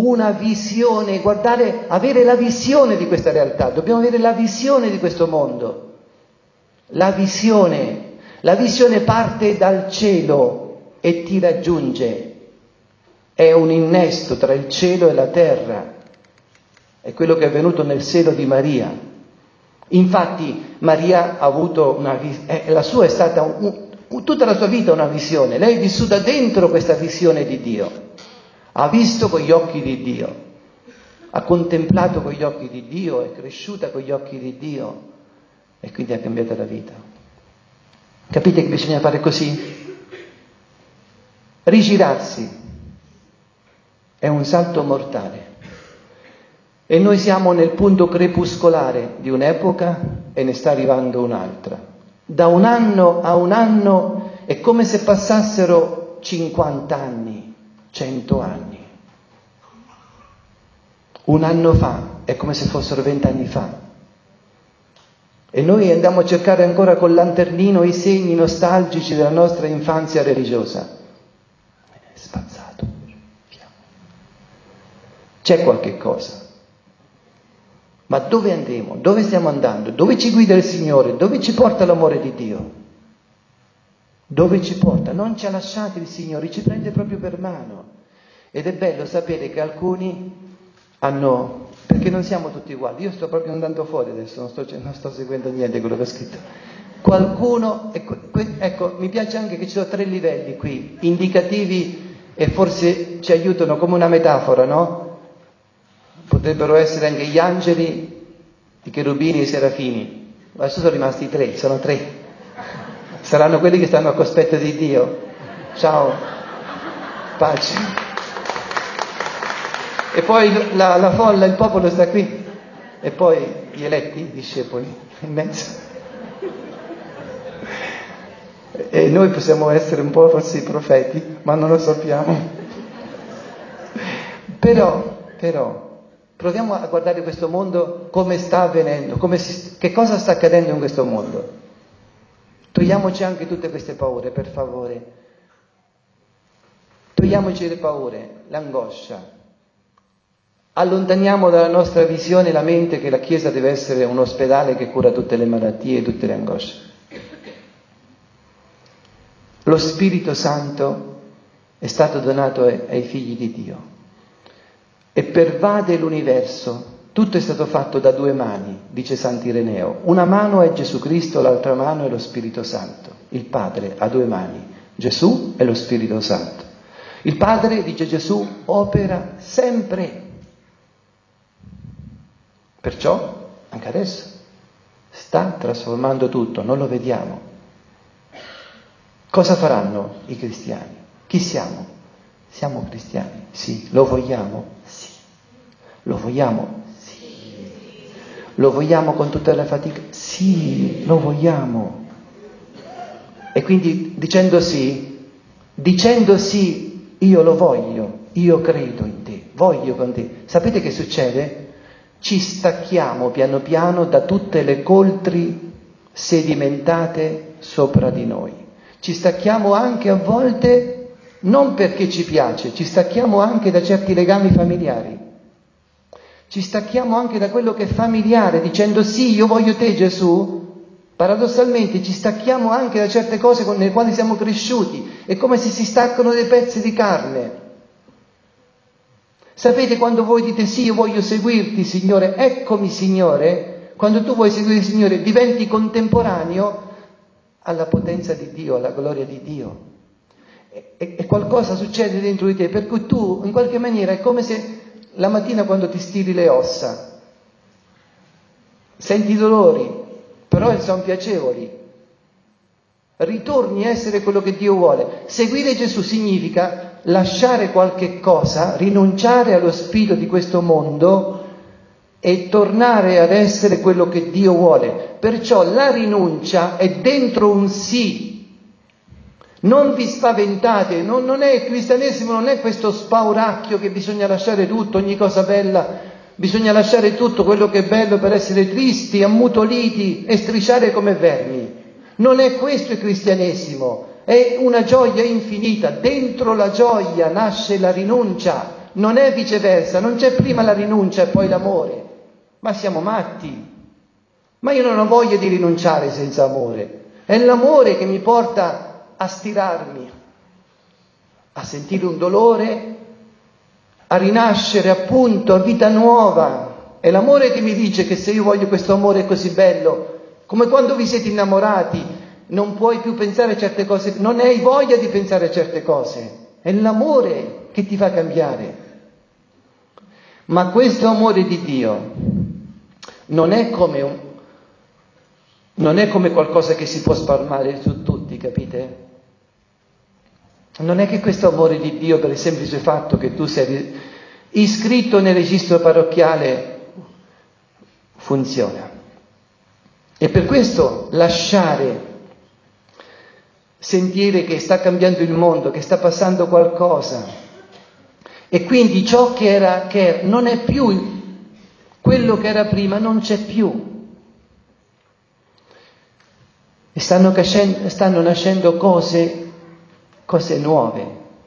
avere la visione di questa realtà. Dobbiamo avere la visione di questo mondo. La visione parte dal cielo e ti raggiunge. È un innesto tra il cielo e la terra. È quello che è avvenuto nel seno di Maria. Infatti Maria ha avuto la sua è stata tutta la sua vita una visione. Lei è vissuta dentro questa visione di Dio. Ha visto con gli occhi di Dio. Ha contemplato con gli occhi di Dio, è cresciuta con gli occhi di Dio e quindi ha cambiato la vita. Capite che bisogna fare così? Rigirarsi è un salto mortale. E noi siamo nel punto crepuscolare di un'epoca e ne sta arrivando un'altra. Da un anno a un anno è come se passassero 50 anni, 100 anni. Un anno fa è come se fossero 20 anni fa. E noi andiamo a cercare ancora col lanternino i segni nostalgici della nostra infanzia religiosa. È spazzato. C'è qualche cosa. Ma dove andremo? Dove stiamo andando? Dove ci guida il Signore? Dove ci porta l'amore di Dio? Dove ci porta? Non ci ha lasciati il Signore, ci prende proprio per mano. Ed è bello sapere che alcuni hanno... Perché non siamo tutti uguali. Io sto proprio andando fuori adesso, non sto seguendo niente quello che ho scritto. Qualcuno... Ecco, mi piace anche che ci sono 3 livelli qui, indicativi e forse ci aiutano come una metafora, no? Potrebbero essere anche gli angeli, i cherubini e i serafini. Adesso sono rimasti 3, sono 3. Saranno quelli che stanno a cospetto di Dio. Ciao, pace. E poi la folla, il popolo sta qui. E poi gli eletti, i discepoli, in mezzo. E noi possiamo essere un po' forse i profeti, ma non lo sappiamo. Però, proviamo a guardare questo mondo come sta avvenendo, che cosa sta accadendo in questo mondo. Togliamoci anche tutte queste paure, per favore. Togliamoci le paure, l'angoscia. Allontaniamo dalla nostra visione la mente che la Chiesa deve essere un ospedale che cura tutte le malattie e tutte le angosce. Lo Spirito Santo è stato donato ai figli di Dio. E pervade l'universo. Tutto è stato fatto da 2 mani, dice Sant'Ireneo. Una mano è Gesù Cristo, l'altra mano è lo Spirito Santo. Il Padre ha 2 mani, Gesù e lo Spirito Santo. Il Padre, dice Gesù, opera sempre. Perciò, anche adesso, sta trasformando tutto, non lo vediamo. Cosa faranno i cristiani? Chi siamo? Siamo cristiani, sì. Lo vogliamo? Sì. Lo vogliamo? Sì. Lo vogliamo con tutta la fatica? Sì, lo vogliamo. E quindi dicendo sì, io lo voglio, io credo in te, voglio con te. Sapete che succede? Ci stacchiamo piano piano da tutte le coltri sedimentate sopra di noi. Ci stacchiamo anche a volte non perché ci piace, ci stacchiamo anche da certi legami familiari. Ci stacchiamo anche da quello che è familiare, dicendo sì, io voglio te Gesù. Paradossalmente ci stacchiamo anche da certe cose con le quali siamo cresciuti. È come se si staccano dei pezzi di carne. Sapete quando voi dite sì, io voglio seguirti Signore, eccomi Signore, quando tu vuoi seguire il Signore diventi contemporaneo alla potenza di Dio, alla gloria di Dio. E qualcosa succede dentro di te, per cui tu in qualche maniera è come se la mattina quando ti stiri le ossa, senti i dolori, però sono piacevoli. ritorni a essere quello che Dio vuole. Seguire Gesù significa lasciare qualche cosa, rinunciare allo spirito di questo mondo e tornare ad essere quello che Dio vuole. Perciò la rinuncia è dentro un sì. Non vi spaventate, non è il cristianesimo, non è questo spauracchio che bisogna lasciare tutto, ogni cosa bella, bisogna lasciare tutto quello che è bello per essere tristi, ammutoliti e strisciare come vermi. Non è questo il cristianesimo, è una gioia infinita. Dentro la gioia nasce la rinuncia, non è viceversa, non c'è prima la rinuncia e poi l'amore. Ma siamo matti? Ma io non ho voglia di rinunciare senza amore. È l'amore che mi porta a stirarmi, a sentire un dolore, a rinascere appunto a vita nuova. È l'amore che mi dice che se io voglio questo amore così bello, come quando vi siete innamorati, non puoi più pensare a certe cose, non hai voglia di pensare a certe cose. È l'amore che ti fa cambiare. Ma questo amore di Dio non è come qualcosa che si può spalmare su tutti, capite? Non è che questo amore di Dio, per il semplice fatto che tu sei iscritto nel registro parrocchiale, funziona. E per questo lasciare, sentire che sta cambiando il mondo, che sta passando qualcosa, e quindi ciò che non è più quello che era prima, non c'è più. E stanno nascendo cose nuove.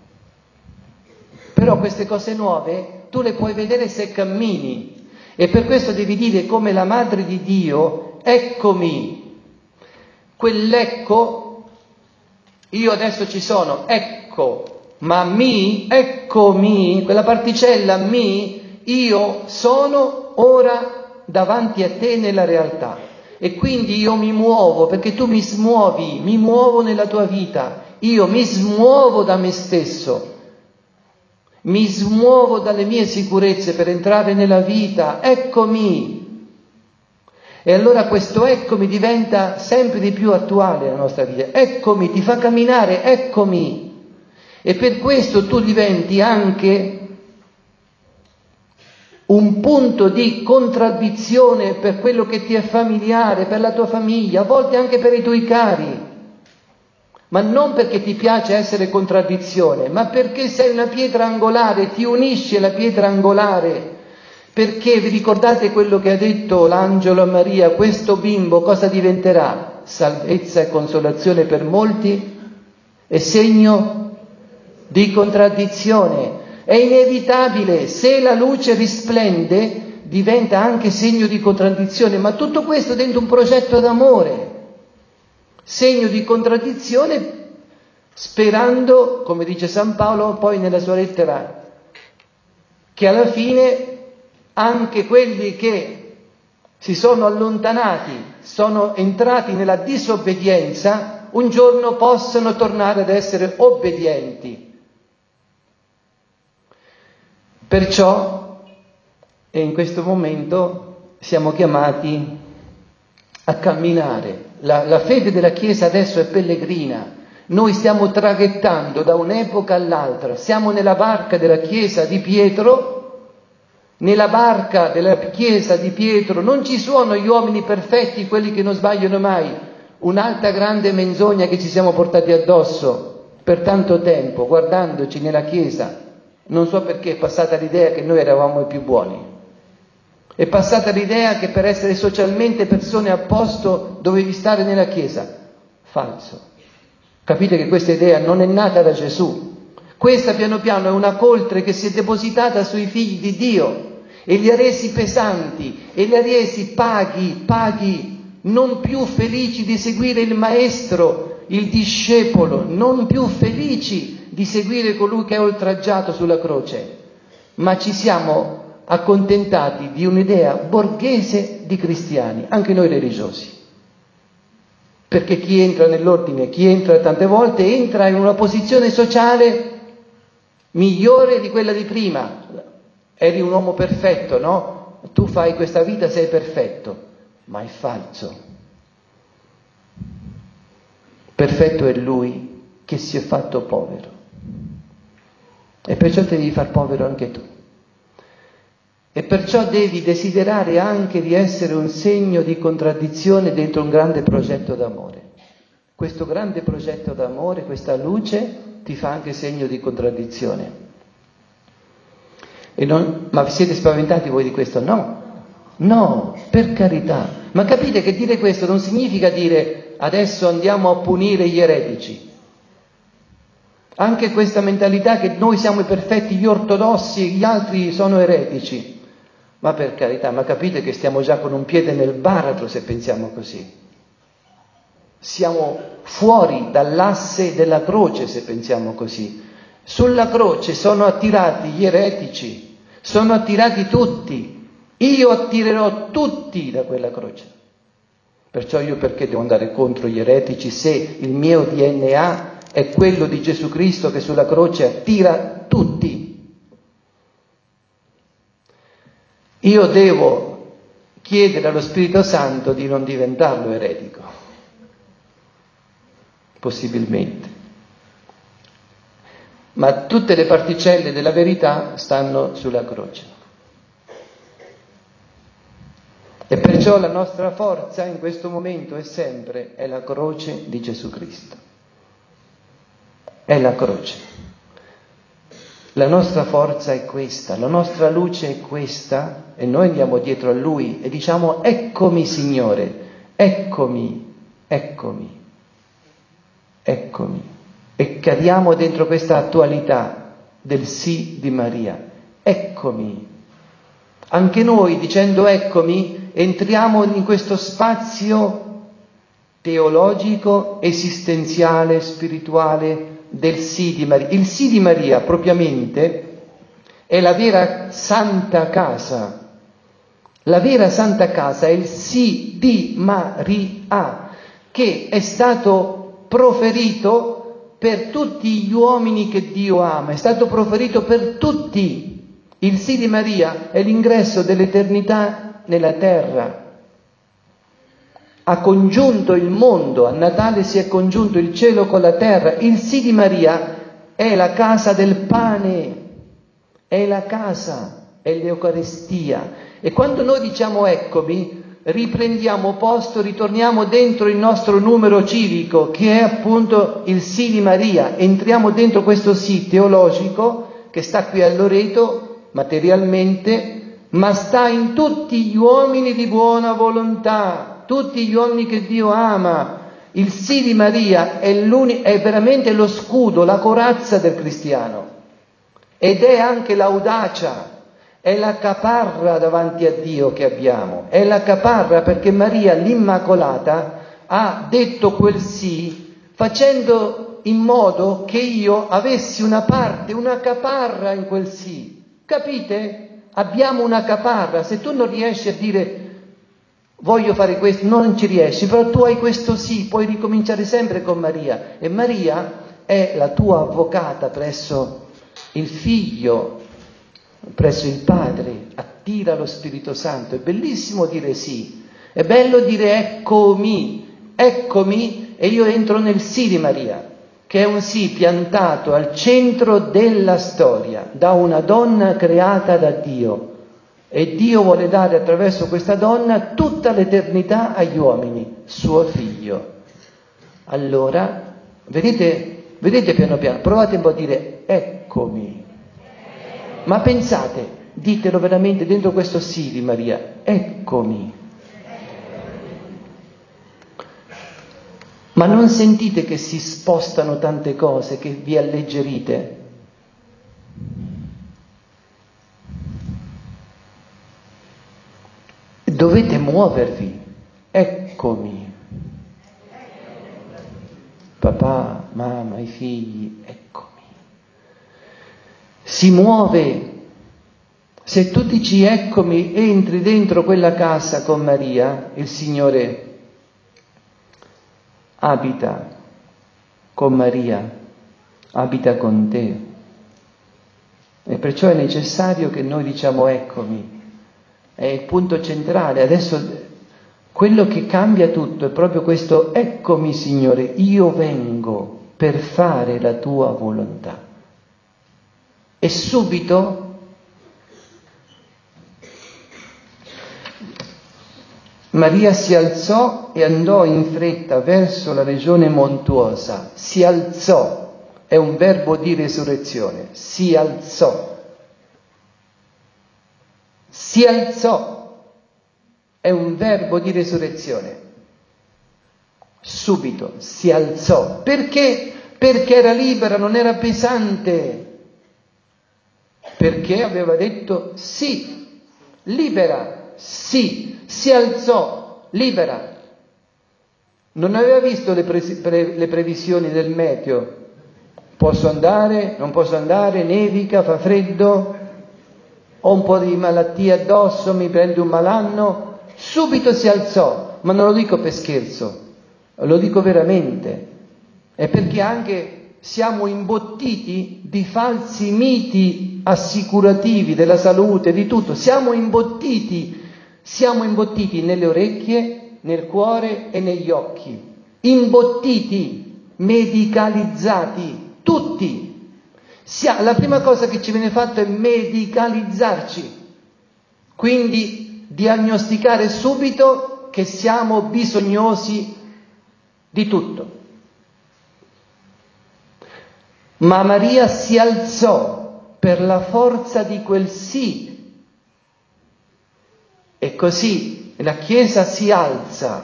Però queste cose nuove tu le puoi vedere se cammini. E per questo devi dire come la Madre di Dio: eccomi. Quell'ecco, io adesso ci sono, ecco, ma eccomi, quella particella io sono ora davanti a te nella realtà. E quindi io mi muovo, perché tu mi smuovi, mi muovo nella tua vita. Io mi smuovo da me stesso, mi smuovo dalle mie sicurezze per entrare nella vita. Eccomi. E allora questo eccomi diventa sempre di più attuale nella nostra vita. Eccomi, ti fa camminare, eccomi. E per questo tu diventi anche un punto di contraddizione per quello che ti è familiare, per la tua famiglia, a volte anche per i tuoi cari. Ma non perché ti piace essere contraddizione, ma perché sei una pietra angolare, ti unisci alla pietra angolare. Perché vi ricordate quello che ha detto l'angelo a Maria? Questo bimbo cosa diventerà? Salvezza e consolazione per molti e segno di contraddizione. È inevitabile, se la luce risplende diventa anche segno di contraddizione, ma tutto questo dentro un progetto d'amore. Segno di contraddizione, sperando, come dice San Paolo poi nella sua lettera, che alla fine anche quelli che si sono allontanati, sono entrati nella disobbedienza, un giorno possano tornare ad essere obbedienti. Perciò, e in questo momento, siamo chiamati a camminare. La fede della Chiesa adesso è pellegrina. Noi stiamo traghettando da un'epoca all'altra. Siamo nella barca della Chiesa di Pietro. Nella barca della Chiesa di Pietro non ci sono gli uomini perfetti, quelli che non sbagliano mai. Un'altra grande menzogna che ci siamo portati addosso per tanto tempo, guardandoci nella Chiesa. Non so perché è passata l'idea che noi eravamo i più buoni. È passata l'idea che per essere socialmente persone a posto dovevi stare nella Chiesa. Falso. Capite che questa idea non è nata da Gesù. Questa piano piano è una coltre che si è depositata sui figli di Dio e li ha resi pesanti e li ha resi paghi, non più felici di seguire il maestro, il discepolo, non più felici di seguire colui che è oltraggiato sulla croce, ma ci siamo accontentati di un'idea borghese di cristiani, anche noi religiosi. Perché chi entra nell'ordine, chi entra tante volte, entra in una posizione sociale migliore di quella di prima. Eri un uomo perfetto, no? Tu fai questa vita, sei perfetto, ma è falso. perfetto è Lui che si è fatto povero. E perciò ti devi far povero anche tu. E perciò devi desiderare anche di essere un segno di contraddizione dentro un grande progetto d'amore. Questo grande progetto d'amore, questa luce, ti fa anche segno di contraddizione. Ma siete spaventati voi di questo? No, per carità. Ma capite che dire questo non significa dire adesso andiamo a punire gli eretici. Anche questa mentalità che noi siamo i perfetti, gli ortodossi e gli altri sono eretici. Ma per carità, ma capite che stiamo già con un piede nel baratro se pensiamo così. Siamo fuori dall'asse della croce se pensiamo così. Sulla croce sono attirati gli eretici, sono attirati tutti. Io attirerò tutti da quella croce. Perciò io perché devo andare contro gli eretici se il mio DNA è quello di Gesù Cristo che sulla croce attira tutti? Io devo chiedere allo Spirito Santo di non diventarlo eretico, possibilmente. Ma tutte le particelle della verità stanno sulla croce. E perciò la nostra forza in questo momento e sempre è la croce di Gesù Cristo. È la croce. La nostra forza è questa, la nostra luce è questa, e noi andiamo dietro a Lui e diciamo: eccomi Signore, eccomi, eccomi, eccomi. E cadiamo dentro questa attualità del sì di Maria. Eccomi. Anche noi, dicendo eccomi, entriamo in questo spazio teologico, esistenziale, spirituale del sì di Maria. Il sì di Maria, propriamente, è la vera santa casa. La vera santa casa è il sì di Maria, che è stato proferito per tutti gli uomini che Dio ama, è stato proferito per tutti. Il sì di Maria è l'ingresso dell'eternità nella terra. Ha congiunto il mondo, a Natale si è congiunto il cielo con la terra. Il sì di Maria è la casa del pane, è la casa, è l'Eucaristia. E quando noi diciamo eccomi, riprendiamo posto, ritorniamo dentro il nostro numero civico, che è appunto il sì di Maria. Entriamo dentro questo sì teologico che sta qui a Loreto, materialmente, ma sta in tutti gli uomini di buona volontà, tutti gli uomini che Dio ama. Il sì di Maria è veramente lo scudo, la corazza del cristiano, ed è anche l'audacia, è la caparra davanti a Dio che abbiamo, è la caparra perché Maria l'Immacolata ha detto quel sì facendo in modo che io avessi una parte, una caparra in quel sì. Capite? Abbiamo una caparra. Se tu non riesci a dire voglio fare questo, non ci riesci, però tu hai questo sì, puoi ricominciare sempre con Maria. E Maria è la tua avvocata presso il Figlio, presso il Padre, attira lo Spirito Santo. È bellissimo dire sì, è bello dire eccomi, eccomi, e io entro nel sì di Maria, che è un sì piantato al centro della storia, da una donna creata da Dio. E Dio vuole dare attraverso questa donna tutta l'eternità agli uomini, suo figlio. Allora, vedete piano piano, provate un po' a dire eccomi. Ma pensate, ditelo veramente dentro questo sì di Maria, eccomi. Ma non sentite che si spostano tante cose, che vi alleggerite? Dovete muovervi, eccomi. Papà, mamma, i figli, eccomi. Si muove. Se tu dici eccomi, entri dentro quella casa con Maria, il Signore abita con Maria, abita con te. E perciò è necessario che noi diciamo eccomi. È il punto centrale. Adesso quello che cambia tutto è proprio questo: eccomi Signore, io vengo per fare la tua volontà. E subito Maria si alzò e andò in fretta verso la regione montuosa. Si alzò, è un verbo di resurrezione, si alzò. Si alzò, è un verbo di resurrezione. Subito si alzò. Perché? Perché era libera, non era pesante. Perché aveva detto sì, libera, sì. Si alzò, libera. Non aveva visto le previsioni del meteo. Posso andare, non posso andare, nevica, fa freddo, ho un po' di malattia addosso, mi prende un malanno. Subito si alzò, ma non lo dico per scherzo, lo dico veramente. È perché anche siamo imbottiti di falsi miti assicurativi della salute, di tutto. Siamo imbottiti nelle orecchie, nel cuore e negli occhi. Imbottiti, medicalizzati, tutti. La prima cosa che ci viene fatto è medicalizzarci. Quindi diagnosticare subito che siamo bisognosi di tutto. Ma Maria si alzò per la forza di quel sì. E così la Chiesa si alza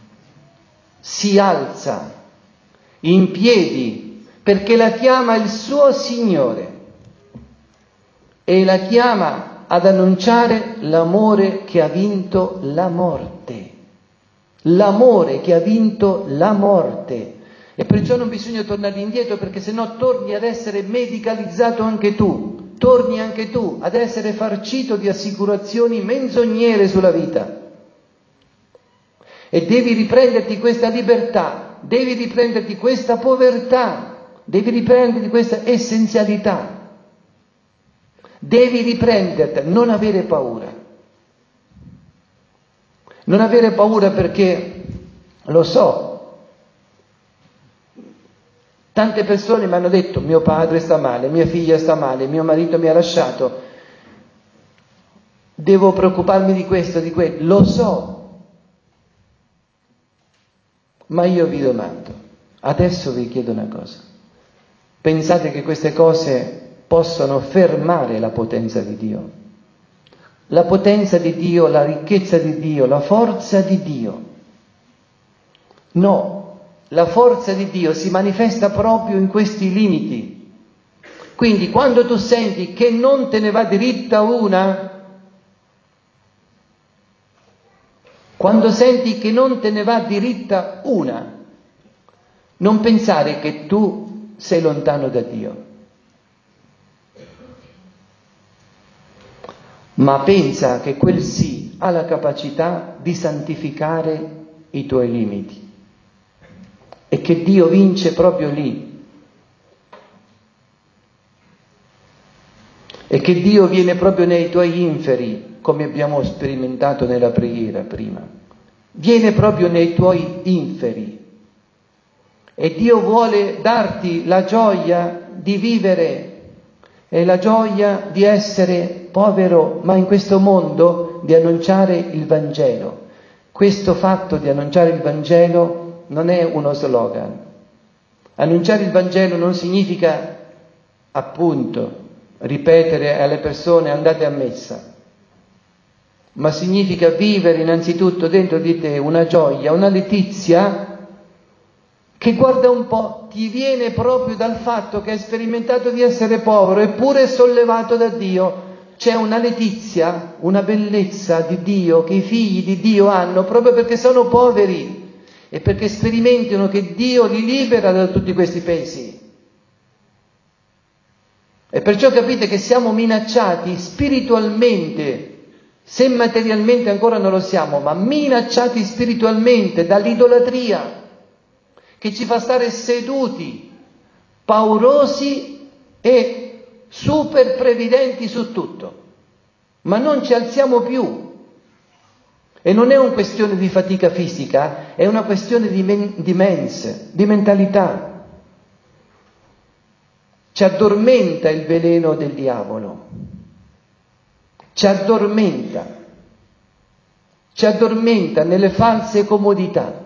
in piedi, perché la chiama il suo Signore e la chiama ad annunciare l'amore che ha vinto la morte. L'amore che ha vinto la morte. E perciò non bisogna tornare indietro, perché sennò torni ad essere medicalizzato anche tu. Torni anche tu ad essere farcito di assicurazioni menzognere sulla vita. E devi riprenderti questa libertà, devi riprenderti questa povertà, devi riprenderti questa essenzialità. Devi riprenderti, non avere paura. Non avere paura, perché lo so, tante persone mi hanno detto: mio padre sta male, mia figlia sta male, mio marito mi ha lasciato, devo preoccuparmi di questo, di quello. Lo so, ma io vi domando, adesso vi chiedo una cosa: pensate che queste cose possono fermare la potenza di Dio? La potenza di Dio, la ricchezza di Dio, la forza di Dio? No. La forza di Dio si manifesta proprio in questi limiti. Quindi quando tu senti che non te ne va diritta una, quando senti che non te ne va diritta una, non pensare che tu sei lontano da Dio, ma pensa che quel sì ha la capacità di santificare i tuoi limiti. E che Dio vince proprio lì. E che Dio viene proprio nei tuoi inferi, come abbiamo sperimentato nella preghiera prima. Viene proprio nei tuoi inferi. E Dio vuole darti la gioia di vivere e la gioia di essere povero, ma in questo mondo di annunciare il Vangelo. Questo fatto di annunciare il Vangelo non è uno slogan. Annunciare il Vangelo non significa, appunto, ripetere alle persone andate a messa, ma significa vivere innanzitutto dentro di te una gioia, una letizia che, guarda un po', ti viene proprio dal fatto che hai sperimentato di essere povero eppure sollevato da Dio. C'è una letizia, una bellezza di Dio che i figli di Dio hanno proprio perché sono poveri e perché sperimentano che Dio li libera da tutti questi pesi. E perciò capite che siamo minacciati spiritualmente, se materialmente ancora non lo siamo, ma minacciati spiritualmente dall'idolatria che ci fa stare seduti, paurosi e super previdenti su tutto, ma non ci alziamo più. E non è una questione di fatica fisica, è una questione di mentalità. Ci addormenta il veleno del diavolo. Ci addormenta nelle false comodità.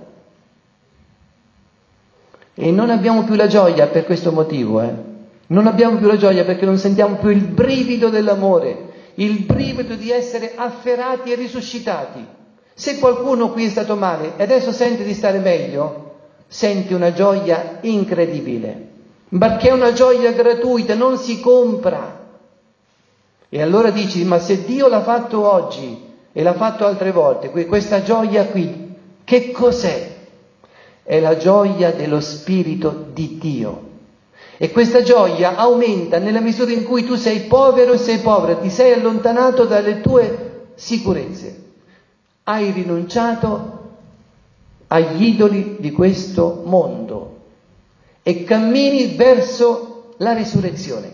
E non abbiamo più la gioia per questo motivo, Non abbiamo più la gioia perché non sentiamo più il brivido dell'amore, il brivido di essere afferrati e risuscitati. Se qualcuno qui è stato male e adesso sente di stare meglio, sente una gioia incredibile, perché è una gioia gratuita, non si compra. E allora dici, ma se Dio l'ha fatto oggi e l'ha fatto altre volte, questa gioia qui, che cos'è? È la gioia dello Spirito di Dio. E questa gioia aumenta nella misura in cui tu sei povero e sei povera, ti sei allontanato dalle tue sicurezze. Hai rinunciato agli idoli di questo mondo e cammini verso la risurrezione.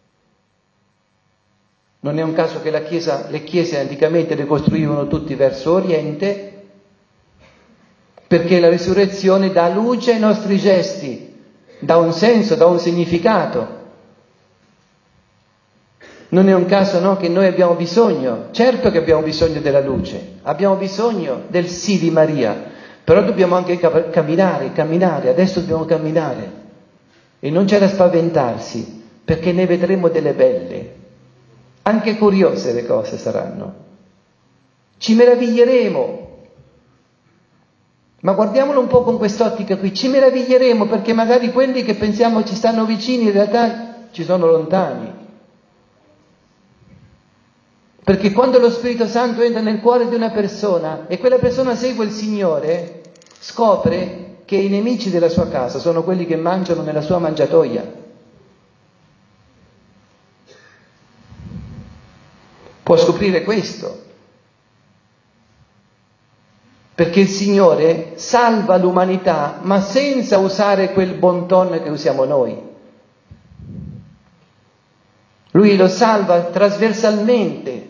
Non è un caso che le chiese anticamente le costruivano tutti verso Oriente, perché la risurrezione dà luce ai nostri gesti, dà un senso, dà un significato. Non è un caso, no, che noi abbiamo bisogno, certo che abbiamo bisogno della luce, abbiamo bisogno del sì di Maria, però dobbiamo anche camminare, adesso dobbiamo camminare. E non c'è da spaventarsi, perché ne vedremo delle belle, anche curiose le cose saranno. Ci meraviglieremo, ma guardiamolo un po' con quest'ottica qui, ci meraviglieremo perché magari quelli che pensiamo ci stanno vicini in realtà ci sono lontani. Perché quando lo Spirito Santo entra nel cuore di una persona e quella persona segue il Signore, scopre che i nemici della sua casa sono quelli che mangiano nella sua mangiatoia. Può scoprire questo. Perché il Signore salva l'umanità, ma senza usare quel bon ton che usiamo noi. Lui lo salva trasversalmente.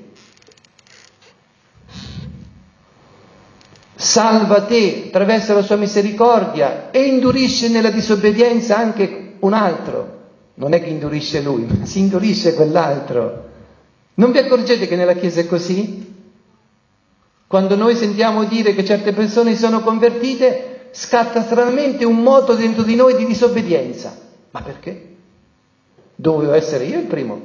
Salva te attraverso la sua misericordia e indurisce nella disobbedienza anche un altro. Non è che indurisce lui, ma si indurisce quell'altro. Non vi accorgete che nella Chiesa è così? Quando noi sentiamo dire che certe persone sono convertite, scatta stranamente un moto dentro di noi di disobbedienza. Ma perché? Dovevo essere io il primo.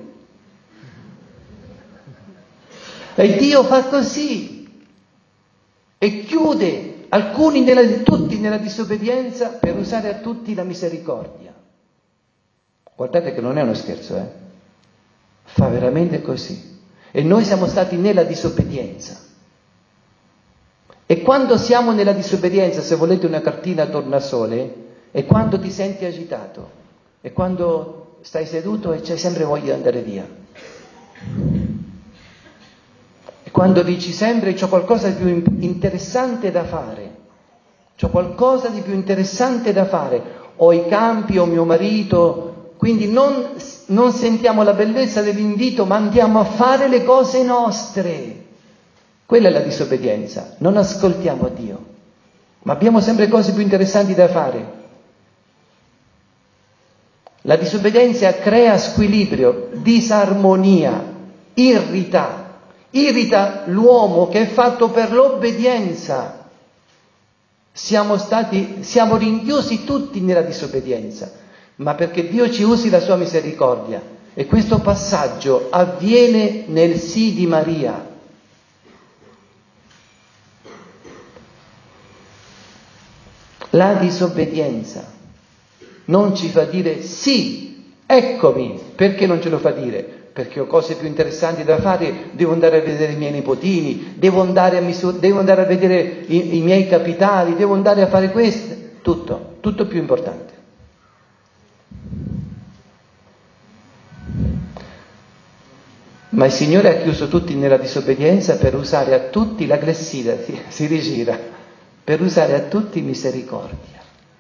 E Dio fa così. E chiude tutti nella disobbedienza per usare a tutti la misericordia. Guardate che non è uno scherzo, Fa veramente così. E noi siamo stati nella disobbedienza. E quando siamo nella disobbedienza, se volete una cartina a tornasole, è quando ti senti agitato, è quando stai seduto e c'hai sempre voglia di andare via. Quando dici sempre c'ho qualcosa di più interessante da fare, ho i campi, ho mio marito, quindi non sentiamo la bellezza dell'invito, ma andiamo a fare le cose nostre. Quella è la disobbedienza, non ascoltiamo Dio, ma abbiamo sempre cose più interessanti da fare. La disobbedienza crea squilibrio, disarmonia, irrita l'uomo che è fatto per l'obbedienza. Siamo rinchiusi tutti nella disobbedienza, ma perché Dio ci usi la sua misericordia. E questo passaggio avviene nel sì di Maria. La disobbedienza non ci fa dire sì, eccomi. Perché non ce lo fa dire? Perché ho cose più interessanti da fare, devo andare a vedere i miei nipotini, devo andare a vedere i miei capitali, devo andare a fare questo, tutto più importante. Ma il Signore ha chiuso tutti nella disobbedienza per usare a tutti la clessidra, si rigira, per usare a tutti misericordia.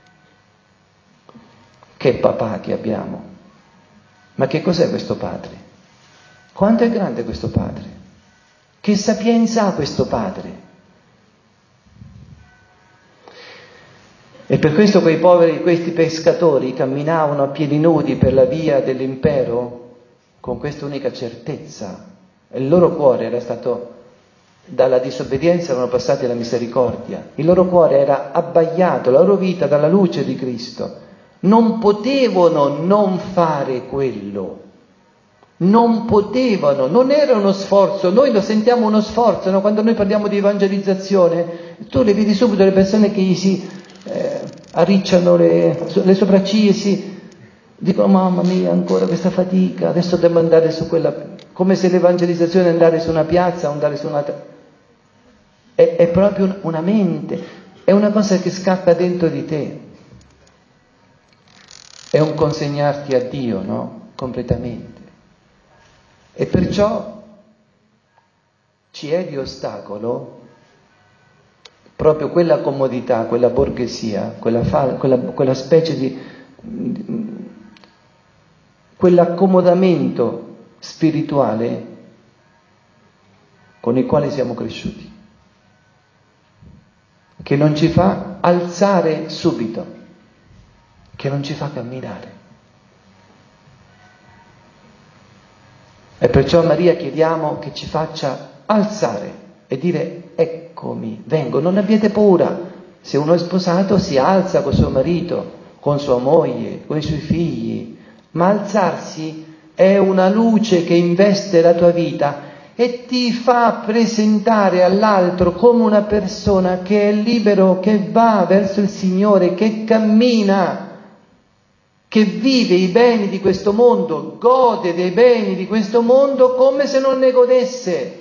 Che papà che abbiamo! Ma che cos'è questo Padre? Quanto è grande questo Padre? Che sapienza ha questo Padre? E per questo questi pescatori camminavano a piedi nudi per la via dell'impero con questa unica certezza. Il loro cuore era stato, dalla disobbedienza erano passati alla misericordia, il loro cuore era abbagliato, la loro vita dalla luce di Cristo. Non potevano non fare quello, non potevano, non era uno sforzo. Noi lo sentiamo uno sforzo, no? Quando noi parliamo di evangelizzazione, tu le vedi subito le persone che gli si arricciano le sopracciglia e si dicono: mamma mia, ancora questa fatica, adesso devo andare su quella, come se l'evangelizzazione è andare su una piazza o andare su un'altra. È proprio una mente, è una cosa che scatta dentro di te, è un consegnarti a Dio, no? Completamente. E perciò ci è di ostacolo proprio quella comodità, quella borghesia, quella specie di quell'accomodamento spirituale con il quale siamo cresciuti, che non ci fa alzare subito, che non ci fa camminare. E perciò a Maria chiediamo che ci faccia alzare e dire: eccomi, vengo, non abbiate paura. Se uno è sposato si alza con suo marito, con sua moglie, con i suoi figli, ma alzarsi è una luce che investe la tua vita e ti fa presentare all'altro come una persona che è libero, che va verso il Signore, che cammina, che vive i beni di questo mondo, gode dei beni di questo mondo come se non ne godesse.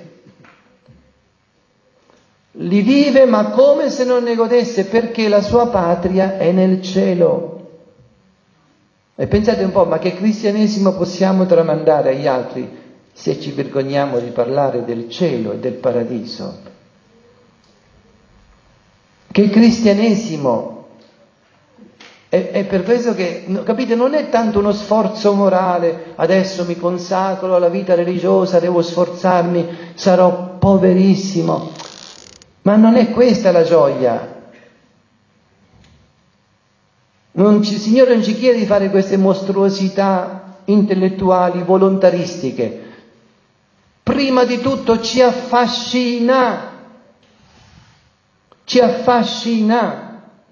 Li vive ma come se non ne godesse, perché la sua patria è nel cielo. E pensate un po', ma che cristianesimo possiamo tramandare agli altri se ci vergogniamo di parlare del cielo e del paradiso? Che cristianesimo! È per questo che, capite, non è tanto uno sforzo morale: adesso mi consacro alla vita religiosa, devo sforzarmi, sarò poverissimo. Ma non è questa la gioia. Il Signore non ci chiede di fare queste mostruosità intellettuali, volontaristiche. Prima di tutto ci affascina. Ci affascina.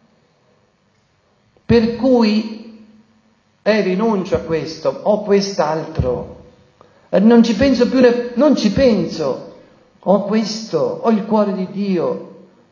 Per cui rinuncio a questo, ho quest'altro. Non ci penso più, non ci penso. Ho questo, ho il cuore di Dio.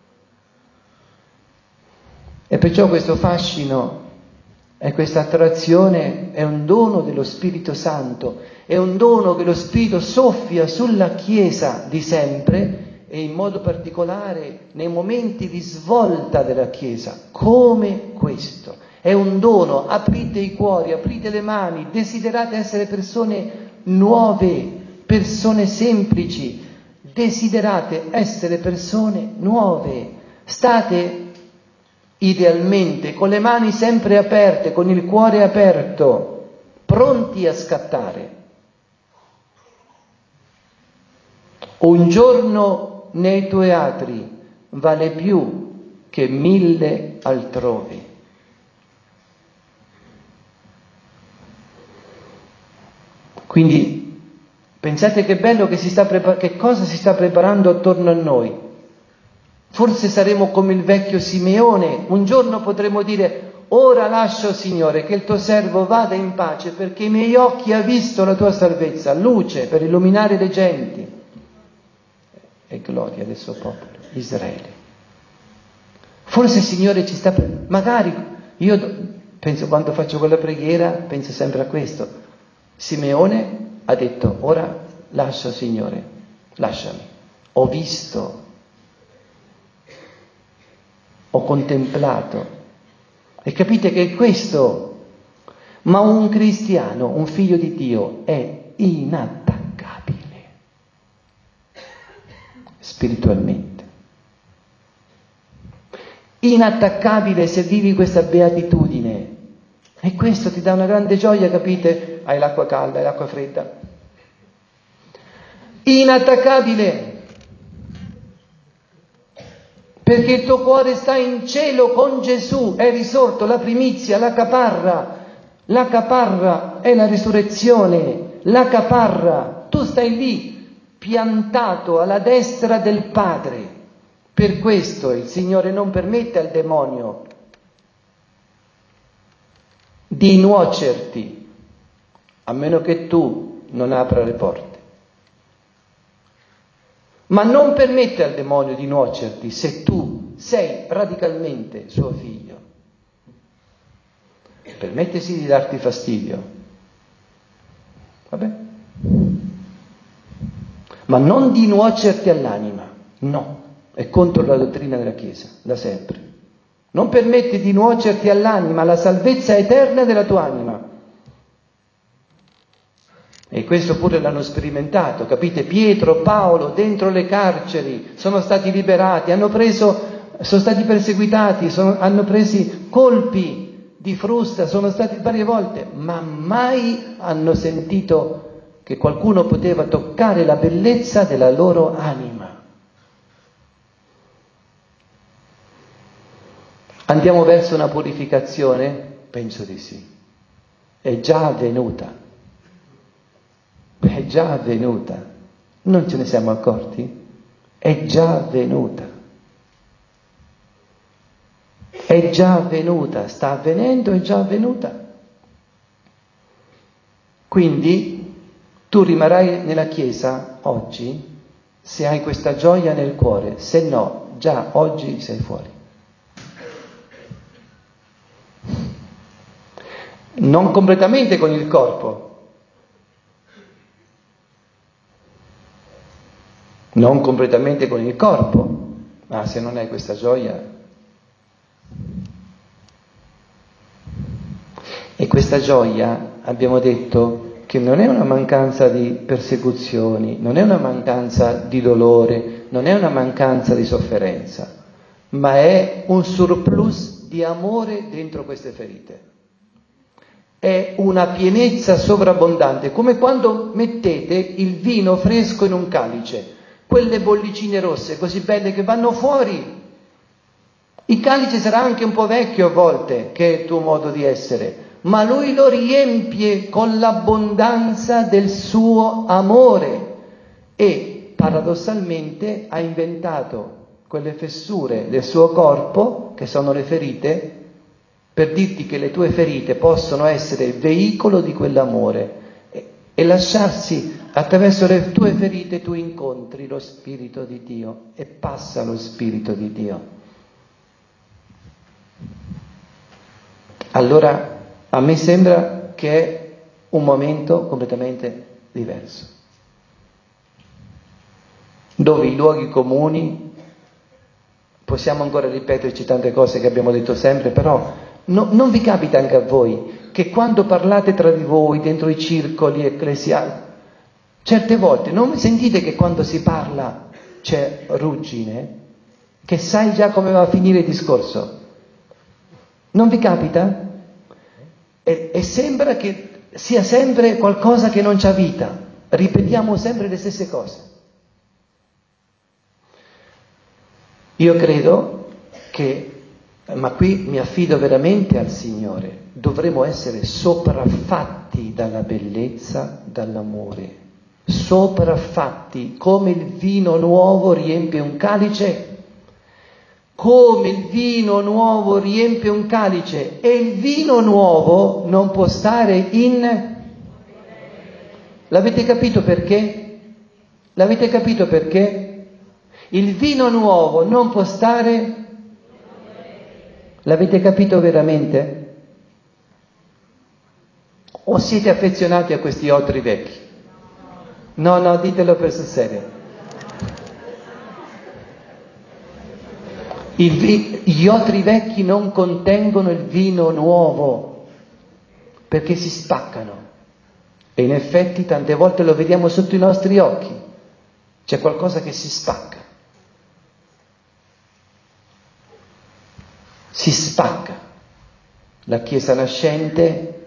E perciò questo fascino e questa attrazione è un dono dello Spirito Santo, è un dono che lo Spirito soffia sulla Chiesa di sempre e in modo particolare nei momenti di svolta della Chiesa, come questo. È un dono, aprite i cuori, aprite le mani, desiderate essere persone nuove, persone semplici, desiderate essere persone nuove, state idealmente con le mani sempre aperte, con il cuore aperto, pronti a scattare. Un giorno nei tuoi atri vale più che 1000 altrove. Quindi pensate che bello che che cosa si sta preparando attorno a noi. Forse saremo come il vecchio Simeone, un giorno potremo dire: ora lascio, Signore, che il tuo servo vada in pace, perché i miei occhi ha visto la tua salvezza, luce per illuminare le genti e gloria del suo popolo, Israele. Forse il Signore ci sta, magari, io penso, quando faccio quella preghiera, penso sempre a questo. Simeone ha detto: ora lascio, Signore, lasciami, ho visto, ho contemplato. E capite che è questo. Ma un cristiano, un figlio di Dio, è inattaccabile spiritualmente. Inattaccabile se vivi questa beatitudine. E questo ti dà una grande gioia, capite? Hai l'acqua calda, hai l'acqua fredda. Inattaccabile. perché il tuo cuore sta in cielo con Gesù, è risorto, la primizia, la caparra. La caparra è la risurrezione, la caparra. Tu stai lì, piantato alla destra del Padre. Per questo il Signore non permette al demonio di nuocerti, a meno che tu non apra le porte. Ma non permette al demonio di nuocerti se tu sei radicalmente suo figlio. Permette sì di darti fastidio, vabbè? Ma non di nuocerti all'anima, no, è contro la dottrina della Chiesa, da sempre. Non permette di nuocerti all'anima, alla salvezza eterna della tua anima. E questo pure l'hanno sperimentato, capite? Pietro, Paolo, dentro le carceri, sono stati liberati, sono stati perseguitati, hanno preso colpi di frusta, sono stati varie volte, ma mai hanno sentito che qualcuno poteva toccare la bellezza della loro anima. Andiamo verso una purificazione? Penso di sì. È già avvenuta. È già avvenuta. Non ce ne siamo accorti? È già avvenuta. È già avvenuta, sta avvenendo, è già avvenuta. Quindi tu rimarrai nella Chiesa oggi se hai questa gioia nel cuore, se no già oggi sei fuori. Non completamente con il corpo, non completamente con il corpo, ma se non hai questa gioia. E questa gioia, abbiamo detto, che non è una mancanza di persecuzioni, non è una mancanza di dolore, non è una mancanza di sofferenza, ma è un surplus di amore dentro queste ferite. È una pienezza sovrabbondante, come quando mettete il vino fresco in un calice, quelle bollicine rosse così belle che vanno fuori. Il calice sarà anche un po' vecchio a volte, che è il tuo modo di essere, ma lui lo riempie con l'abbondanza del suo amore e paradossalmente ha inventato quelle fessure del suo corpo, che sono le ferite, per dirti che le tue ferite possono essere veicolo di quell'amore e lasciarsi, attraverso le tue ferite tu incontri lo Spirito di Dio e passa lo Spirito di Dio. Allora a me sembra che è un momento completamente diverso, dove i luoghi comuni, possiamo ancora ripeterci tante cose che abbiamo detto sempre, però non vi capita anche a voi che quando parlate tra di voi, dentro i circoli ecclesiali, certe volte non sentite che quando si parla c'è ruggine, che sai già come va a finire il discorso? Non vi capita? E sembra che sia sempre qualcosa che non c'ha vita. Ripetiamo sempre le stesse cose. Io credo che, ma qui mi affido veramente al Signore, dovremo essere sopraffatti dalla bellezza, dall'amore. Sopraffatti, come il vino nuovo riempie un calice. Come il vino nuovo riempie un calice e il vino nuovo non può stare in... L'avete capito perché? L'avete capito perché? Il vino nuovo non può stare... L'avete capito veramente? O siete affezionati a questi otri vecchi? No, ditelo per sul serio. Gli otri vecchi non contengono il vino nuovo perché si spaccano e in effetti tante volte lo vediamo sotto i nostri occhi, c'è qualcosa che si spacca, la Chiesa nascente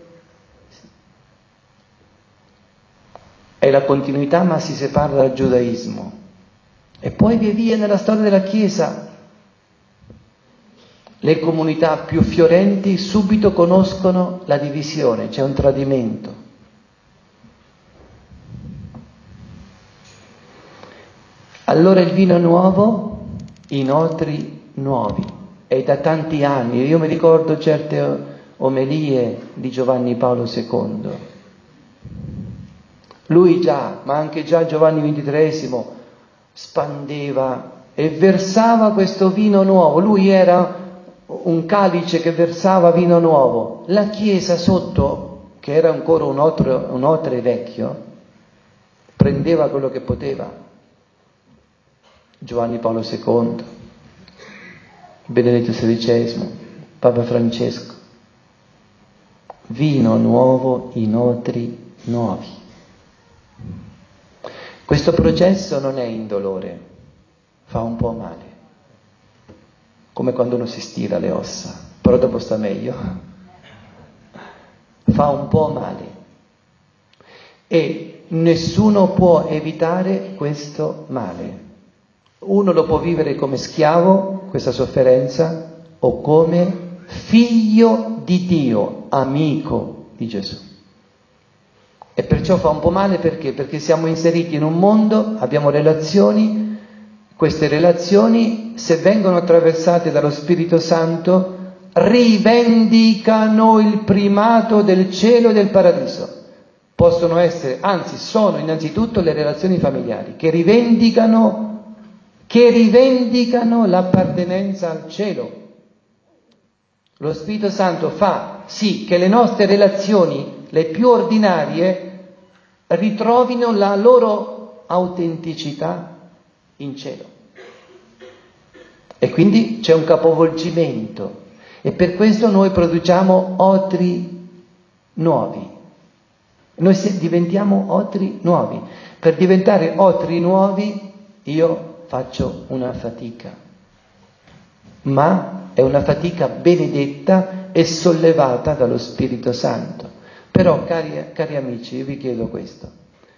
è la continuità ma si separa dal giudaismo e poi via via nella storia della Chiesa le comunità più fiorenti subito conoscono la divisione, c'è un tradimento. Allora il vino nuovo, i notri nuovi. E da tanti anni, io mi ricordo certe omelie di Giovanni Paolo II. Lui già, ma anche già Giovanni XXIII, spandeva e versava questo vino nuovo. Lui era un calice che versava vino nuovo. La Chiesa sotto, che era ancora un otre vecchio, prendeva quello che poteva. Giovanni Paolo II, Benedetto XVI, Papa Francesco. Vino nuovo, in otri nuovi. Questo processo non è indolore, fa un po' male, come quando uno si stira le ossa, però dopo sta meglio. Fa un po' male e nessuno può evitare questo male. Uno lo può vivere come schiavo, questa sofferenza, o come figlio di Dio, amico di Gesù. E perciò fa un po' male perché? Perché siamo inseriti in un mondo, abbiamo relazioni, queste relazioni, se vengono attraversate dallo Spirito Santo, rivendicano il primato del cielo e del paradiso. Possono essere, anzi sono innanzitutto le relazioni familiari, che rivendicano l'appartenenza al cielo. Lo Spirito Santo fa sì che le nostre relazioni, le più ordinarie, ritrovino la loro autenticità in cielo. E quindi c'è un capovolgimento. E per questo noi produciamo otri nuovi. Noi diventiamo otri nuovi. Per diventare otri nuovi io faccio una fatica, ma è una fatica benedetta e sollevata dallo Spirito Santo. Però, cari amici, io vi chiedo questo.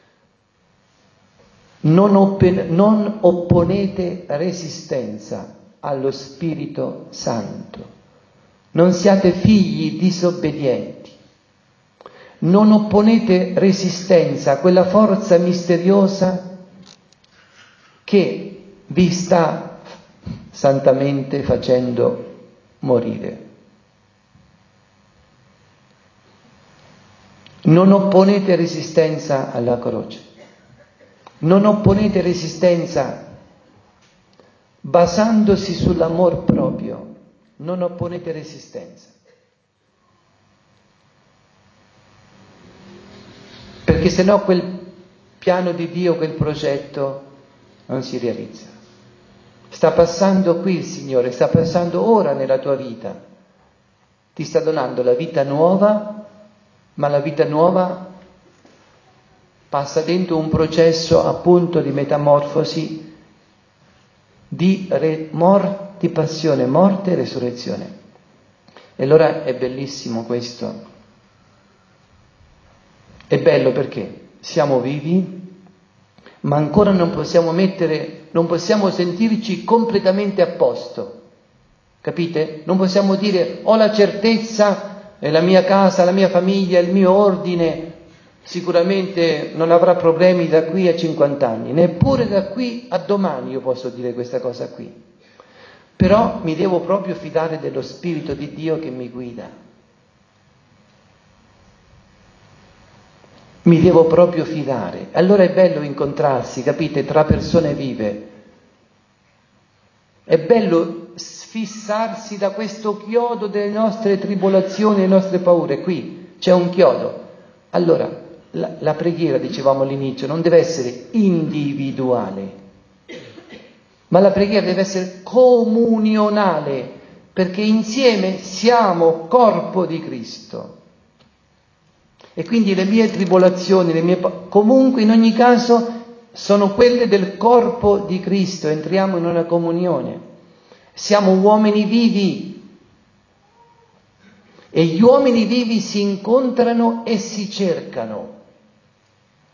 Non opponete resistenza allo Spirito Santo. Non siate figli disobbedienti. Non opponete resistenza a quella forza misteriosa che vi sta santamente facendo morire. Non opponete resistenza alla croce. Non opponete resistenza basandosi sull'amor proprio. Non opponete resistenza. Perché sennò quel piano di Dio, quel progetto non si realizza. Sta passando qui il Signore, sta passando ora nella tua vita. Ti sta donando la vita nuova, ma la vita nuova passa dentro un processo appunto di metamorfosi, di passione, morte e resurrezione. E allora è bellissimo questo. È bello perché siamo vivi, ma ancora non possiamo sentirci completamente a posto. Capite? Non possiamo dire ho la certezza e la mia casa, la mia famiglia, il mio ordine sicuramente non avrà problemi da qui a 50 anni, neppure da qui a domani io posso dire questa cosa qui. Però mi devo proprio fidare dello Spirito di Dio che mi guida. Mi devo proprio fidare. Allora è bello incontrarsi, capite, tra persone vive. È bello sfissarsi da questo chiodo delle nostre tribolazioni, delle nostre paure. Qui c'è un chiodo. Allora, la preghiera, dicevamo all'inizio, non deve essere individuale, ma la preghiera deve essere comunionale, perché insieme siamo corpo di Cristo. E quindi le mie tribolazioni, comunque in ogni caso sono quelle del corpo di Cristo, entriamo in una comunione. Siamo uomini vivi e gli uomini vivi si incontrano e si cercano.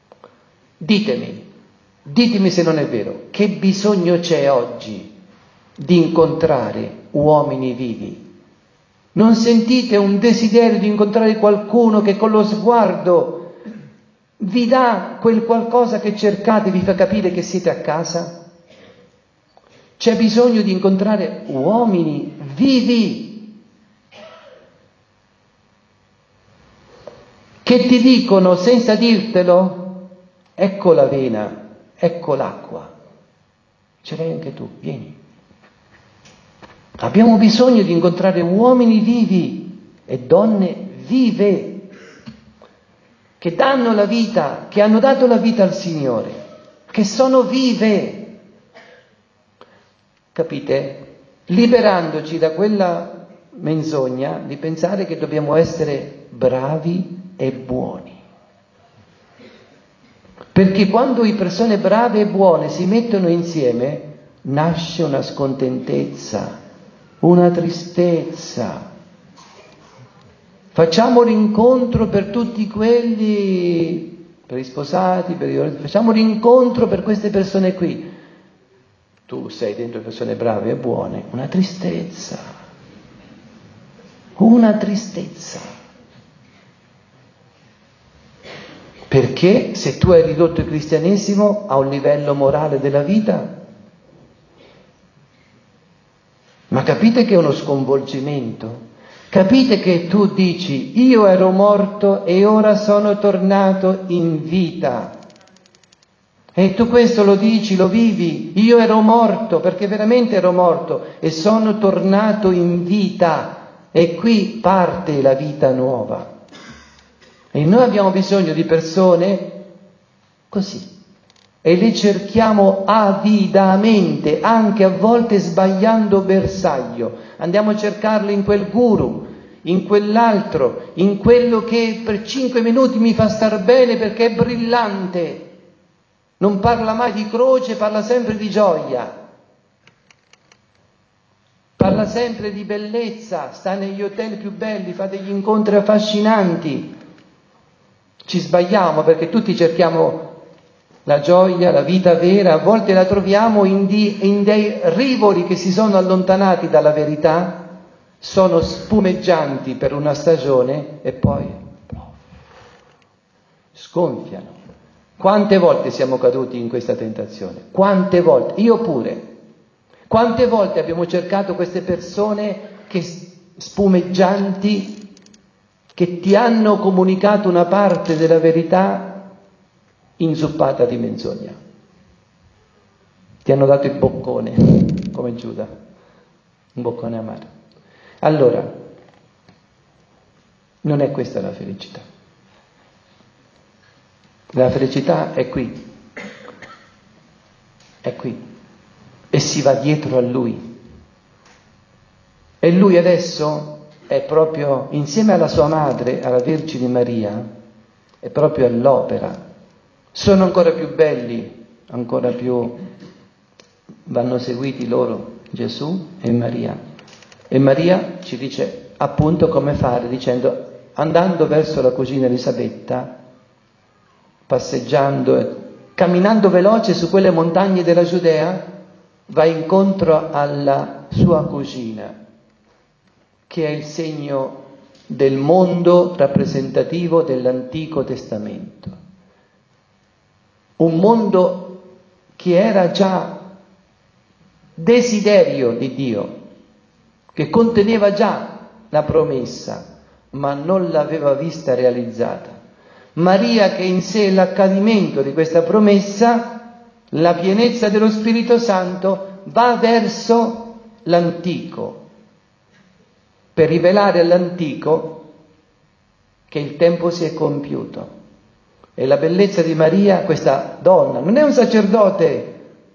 Ditemi se non è vero, che bisogno c'è oggi di incontrare uomini vivi? Non sentite un desiderio di incontrare qualcuno che con lo sguardo vi dà quel qualcosa che cercate, vi fa capire che siete a casa? C'è bisogno di incontrare uomini vivi che ti dicono senza dirtelo: ecco l'avena, ecco l'acqua, ce l'hai anche tu, vieni. Abbiamo bisogno di incontrare uomini vivi e donne vive che danno la vita, che hanno dato la vita al Signore, che sono vive. Capite? Liberandoci da quella menzogna di pensare che dobbiamo essere bravi e buoni. Perché quando le persone brave e buone si mettono insieme, nasce una scontentezza, una tristezza. Facciamo l'incontro per tutti quelli, per gli sposati, facciamo l'incontro per queste persone qui. Tu sei dentro persone brave e buone, una tristezza. Perché se tu hai ridotto il cristianesimo a un livello morale della vita, ma capite che è uno sconvolgimento? Capite che tu dici: io ero morto e ora sono tornato in vita. E tu questo lo dici, lo vivi. Io ero morto, perché veramente ero morto, e sono tornato in vita. E qui parte la vita nuova. E noi abbiamo bisogno di persone così. E le cerchiamo avidamente, anche a volte sbagliando bersaglio. Andiamo a cercarle in quel guru, in quell'altro, in quello che per 5 minuti mi fa star bene perché è brillante. Non parla mai di croce, parla sempre di gioia. Parla sempre di bellezza, sta negli hotel più belli, fa degli incontri affascinanti. Ci sbagliamo perché tutti cerchiamo la gioia, la vita vera, a volte la troviamo in dei rivoli che si sono allontanati dalla verità, sono spumeggianti per una stagione e poi sgonfiano. Quante volte siamo caduti in questa tentazione? Quante volte? Io pure. Quante volte abbiamo cercato queste persone che spumeggianti, che ti hanno comunicato una parte della verità inzuppata di menzogna. Ti hanno dato il boccone, come Giuda, un boccone amaro. Allora, non è questa la felicità. La felicità è qui, e si va dietro a Lui. E Lui adesso è proprio, insieme alla sua madre, alla Vergine Maria, è proprio all'opera. Sono ancora più belli, ancora più vanno seguiti loro, Gesù e Maria. E Maria ci dice appunto come fare, dicendo: andando verso la cugina Elisabetta, passeggiando, camminando veloce su quelle montagne della Giudea, va incontro alla sua cugina, che è il segno del mondo rappresentativo dell'Antico Testamento. Un mondo che era già desiderio di Dio, che conteneva già la promessa, ma non l'aveva vista realizzata. Maria, che in sé è l'accadimento di questa promessa, la pienezza dello Spirito Santo, va verso l'antico, per rivelare all'antico che il tempo si è compiuto. E la bellezza di Maria, questa donna, non è un sacerdote,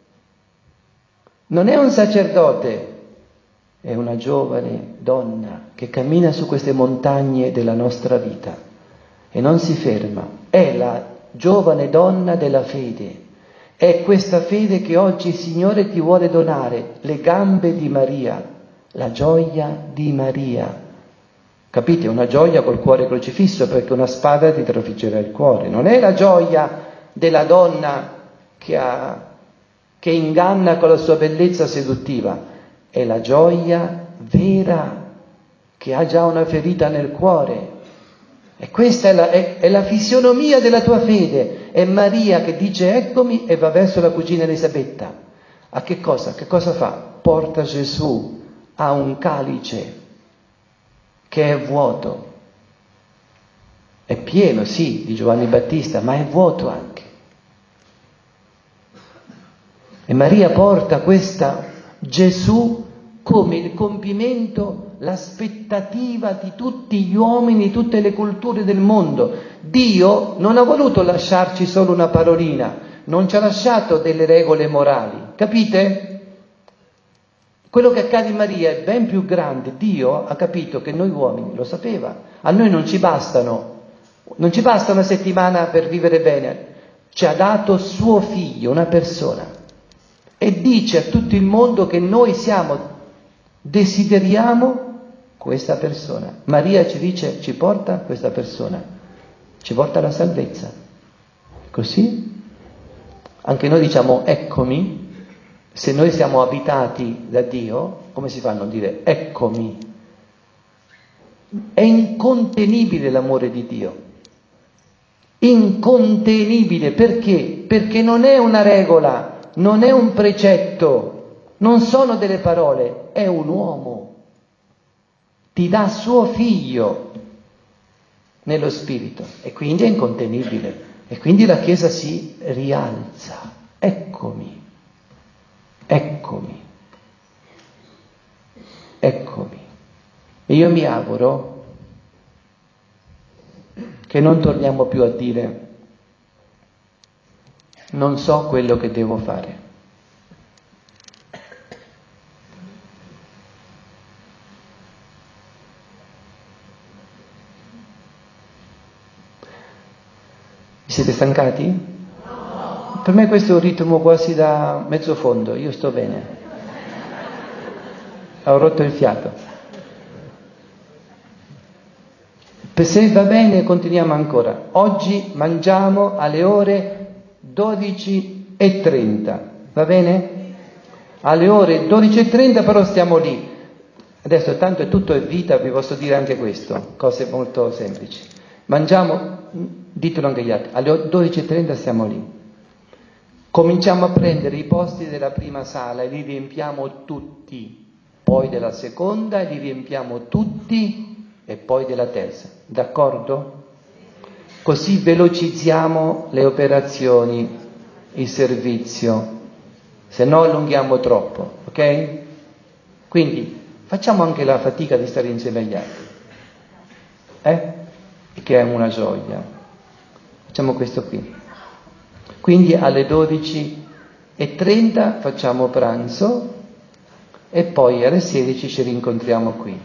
è una giovane donna che cammina su queste montagne della nostra vita e non si ferma. È la giovane donna della fede. È questa fede che oggi il Signore ti vuole donare, le gambe di Maria, la gioia di Maria. Capite? Una gioia col cuore crocifisso, perché una spada ti trafiggerà il cuore. Non è la gioia della donna che inganna con la sua bellezza seduttiva. è la gioia vera che ha già una ferita nel cuore. E questa è la fisionomia della tua fede. È Maria che dice eccomi e va verso la cugina Elisabetta. A che cosa? Che cosa fa? Porta Gesù a un calice che è vuoto. È pieno, sì, di Giovanni Battista, ma è vuoto anche. E Maria porta questa Gesù come il compimento, l'aspettativa di tutti gli uomini, di tutte le culture del mondo. Dio non ha voluto lasciarci solo una parolina, non ci ha lasciato delle regole morali, capite? Quello che accade in Maria è ben più grande. Dio ha capito che noi uomini, lo sapeva, a noi non ci basta una settimana per vivere bene, ci ha dato suo figlio, una persona, e dice a tutto il mondo che noi desideriamo questa persona. Maria ci dice, ci porta questa persona, ci porta la salvezza. Così anche noi diciamo eccomi. Se noi siamo abitati da Dio, come si fa a non dire eccomi? È incontenibile l'amore di Dio. Incontenibile. Perché? Perché non è una regola, non è un precetto, non sono delle parole, è un uomo. Ti dà suo figlio nello spirito e quindi è incontenibile. E quindi la Chiesa si rialza. Eccomi. Eccomi. Eccomi. E io mi auguro che non torniamo più a dire non so quello che devo fare. Vi siete stancati? No. Per me questo è un ritmo quasi da mezzo fondo, io sto bene. Ho rotto il fiato. Se va bene continuiamo ancora. Oggi mangiamo alle ore 12:30, va bene? Alle ore 12:30 però stiamo lì. Adesso tanto è tutto è vita, vi posso dire anche questo, cose molto semplici. Mangiamo, ditelo anche gli altri, alle 12:30 stiamo lì. Cominciamo a prendere i posti della prima sala e li riempiamo tutti. Poi della seconda e li riempiamo tutti e poi della terza, d'accordo? Così velocizziamo le operazioni, il servizio, se no allunghiamo troppo, ok? Quindi facciamo anche la fatica di stare insieme agli altri, che è una gioia. Facciamo questo qui. Quindi alle 12:30 facciamo pranzo e poi alle 16 ci rincontriamo qui.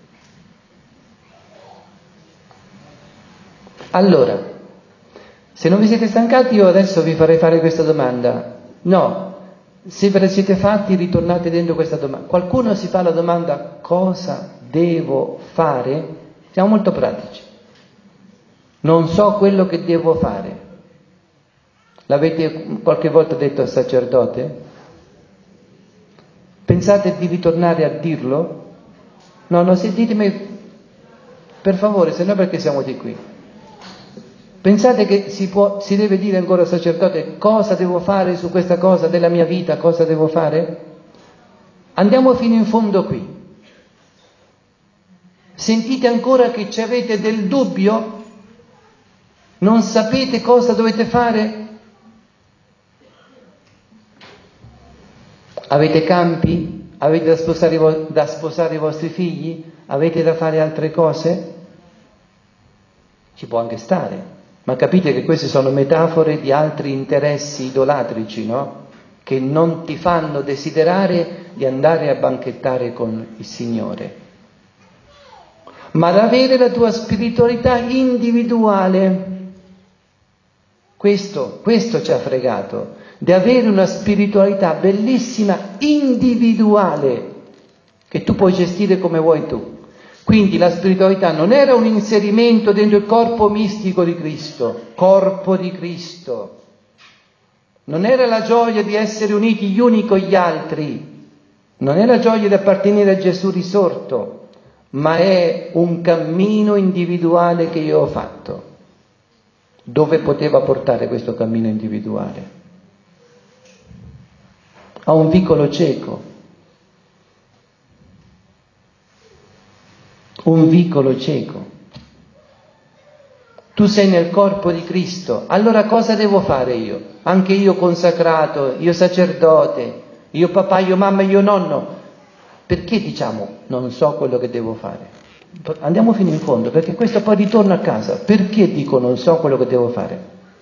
Allora, se non vi siete stancati io adesso vi farei fare questa domanda. No, se ve la siete fatti ritornate dentro questa domanda. Qualcuno si fa la domanda cosa devo fare? Siamo molto pratici. Non so quello che devo fare. L'avete qualche volta detto al sacerdote? Pensate di ritornare a dirlo? No, ditemi per favore, se no perché siamo di qui. Pensate che si deve dire ancora al sacerdote cosa devo fare su questa cosa della mia vita, cosa devo fare? Andiamo fino in fondo qui. Sentite ancora che ci avete del dubbio? Non sapete cosa dovete fare? Avete campi? Avete da sposare i vostri figli? Avete da fare altre cose? Ci può anche stare, ma capite che queste sono metafore di altri interessi idolatrici, no? Che non ti fanno desiderare di andare a banchettare con il Signore. Ma ad avere la tua spiritualità individuale, questo ci ha fregato. Di avere una spiritualità bellissima, individuale, che tu puoi gestire come vuoi tu. Quindi la spiritualità non era un inserimento dentro il corpo mistico di Cristo, corpo di Cristo. Non era la gioia di essere uniti gli uni con gli altri, Non è la gioia di appartenere a Gesù risorto, ma è un cammino individuale che io ho fatto. Dove poteva portare questo cammino individuale? A un vicolo cieco. Un vicolo cieco. Tu sei nel corpo di Cristo, allora cosa devo fare io? Anche io consacrato, io sacerdote, io papà, io mamma, io nonno. Perché diciamo non so quello che devo fare? Andiamo fino in fondo, perché questo poi ritorno a casa. Perché dico non so quello che devo fare?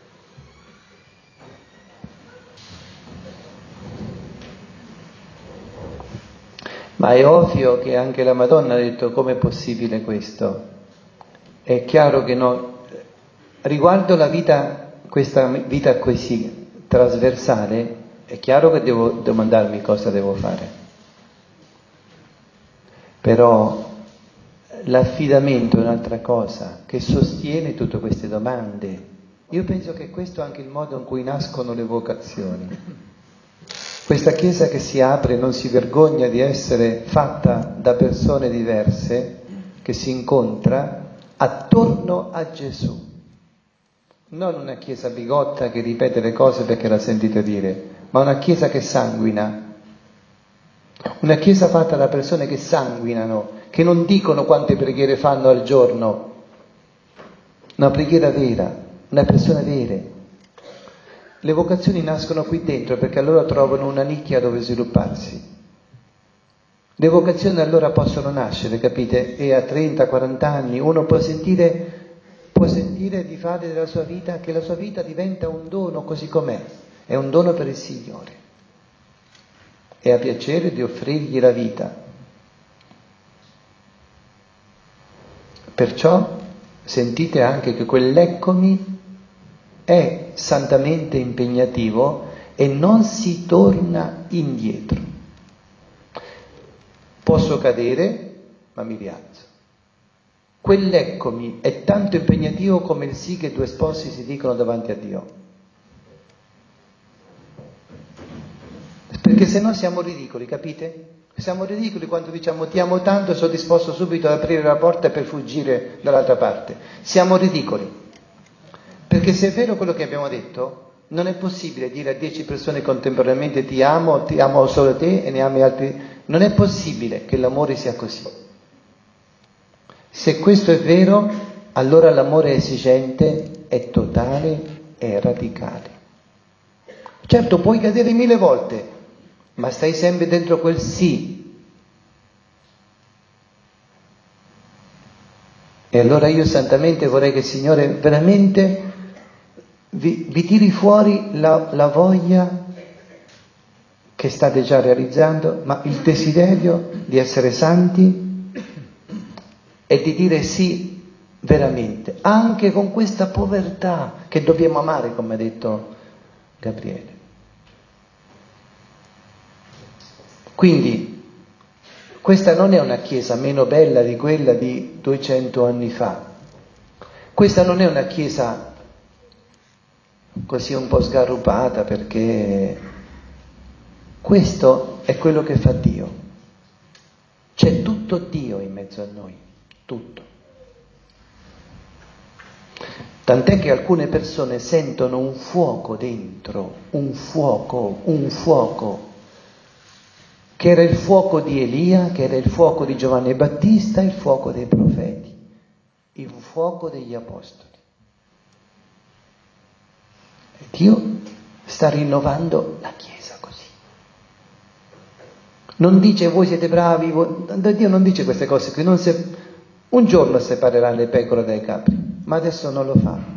Ma è ovvio che anche la Madonna ha detto com'è possibile questo? È chiaro che no. Riguardo la vita, questa vita così trasversale, è chiaro che devo domandarmi cosa devo fare. Però l'affidamento è un'altra cosa, che sostiene tutte queste domande. Io penso che questo è anche il modo in cui nascono le vocazioni. Questa Chiesa che si apre non si vergogna di essere fatta da persone diverse, che si incontra attorno a Gesù. Non una Chiesa bigotta che ripete le cose perché l'ha sentito dire, ma una Chiesa che sanguina. Una Chiesa fatta da persone che sanguinano, che non dicono quante preghiere fanno al giorno. Una preghiera vera, una persona vere. Le vocazioni nascono qui dentro perché allora trovano una nicchia dove svilupparsi. Le vocazioni allora possono nascere, capite? E a 30-40 anni uno può sentire di fare della sua vita, che la sua vita diventa un dono così com'è, è un dono per il Signore. E ha piacere di offrirgli la vita. Perciò sentite anche che quell'eccomi è santamente impegnativo e non si torna indietro. Posso cadere, ma mi rialzo. Quell'eccomi è tanto impegnativo come il sì che due sposi si dicono davanti a Dio. Perché se no siamo ridicoli, capite? Siamo ridicoli quando diciamo ti amo tanto e sono disposto subito ad aprire la porta per fuggire dall'altra parte. Siamo ridicoli. Perché se è vero quello che abbiamo detto, non è possibile dire a 10 persone contemporaneamente ti amo solo te e ne ami altri. Non è possibile che l'amore sia così. Se questo è vero, allora l'amore esigente è totale e radicale. Certo, puoi cadere 1000 volte, ma stai sempre dentro quel sì. E allora io santamente vorrei che il Signore veramente vi tiri fuori la voglia che state già realizzando, ma il desiderio di essere santi e di dire sì veramente, anche con questa povertà che dobbiamo amare, come ha detto Gabriele. Quindi questa non è una chiesa meno bella di quella di 200 anni fa. Questa non è una chiesa così un po' sgarrupata, perché questo è quello che fa Dio. C'è tutto Dio in mezzo a noi, tutto. Tant'è che alcune persone sentono un fuoco dentro, un fuoco, che era il fuoco di Elia, che era il fuoco di Giovanni Battista, il fuoco dei profeti, il fuoco degli apostoli. E Dio sta rinnovando la Chiesa così. Non dice voi siete bravi, Dio non dice queste cose qui, un giorno separerà le pecore dai capri, ma adesso non lo fa.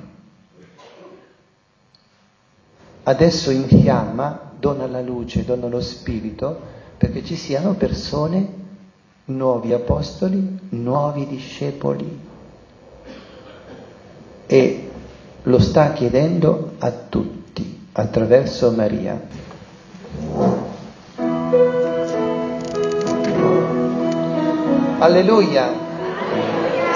Adesso infiamma, dona la luce, dona lo spirito, perché ci siano persone, nuovi apostoli, nuovi discepoli. E lo sta chiedendo a tutti, attraverso Maria. Alleluia!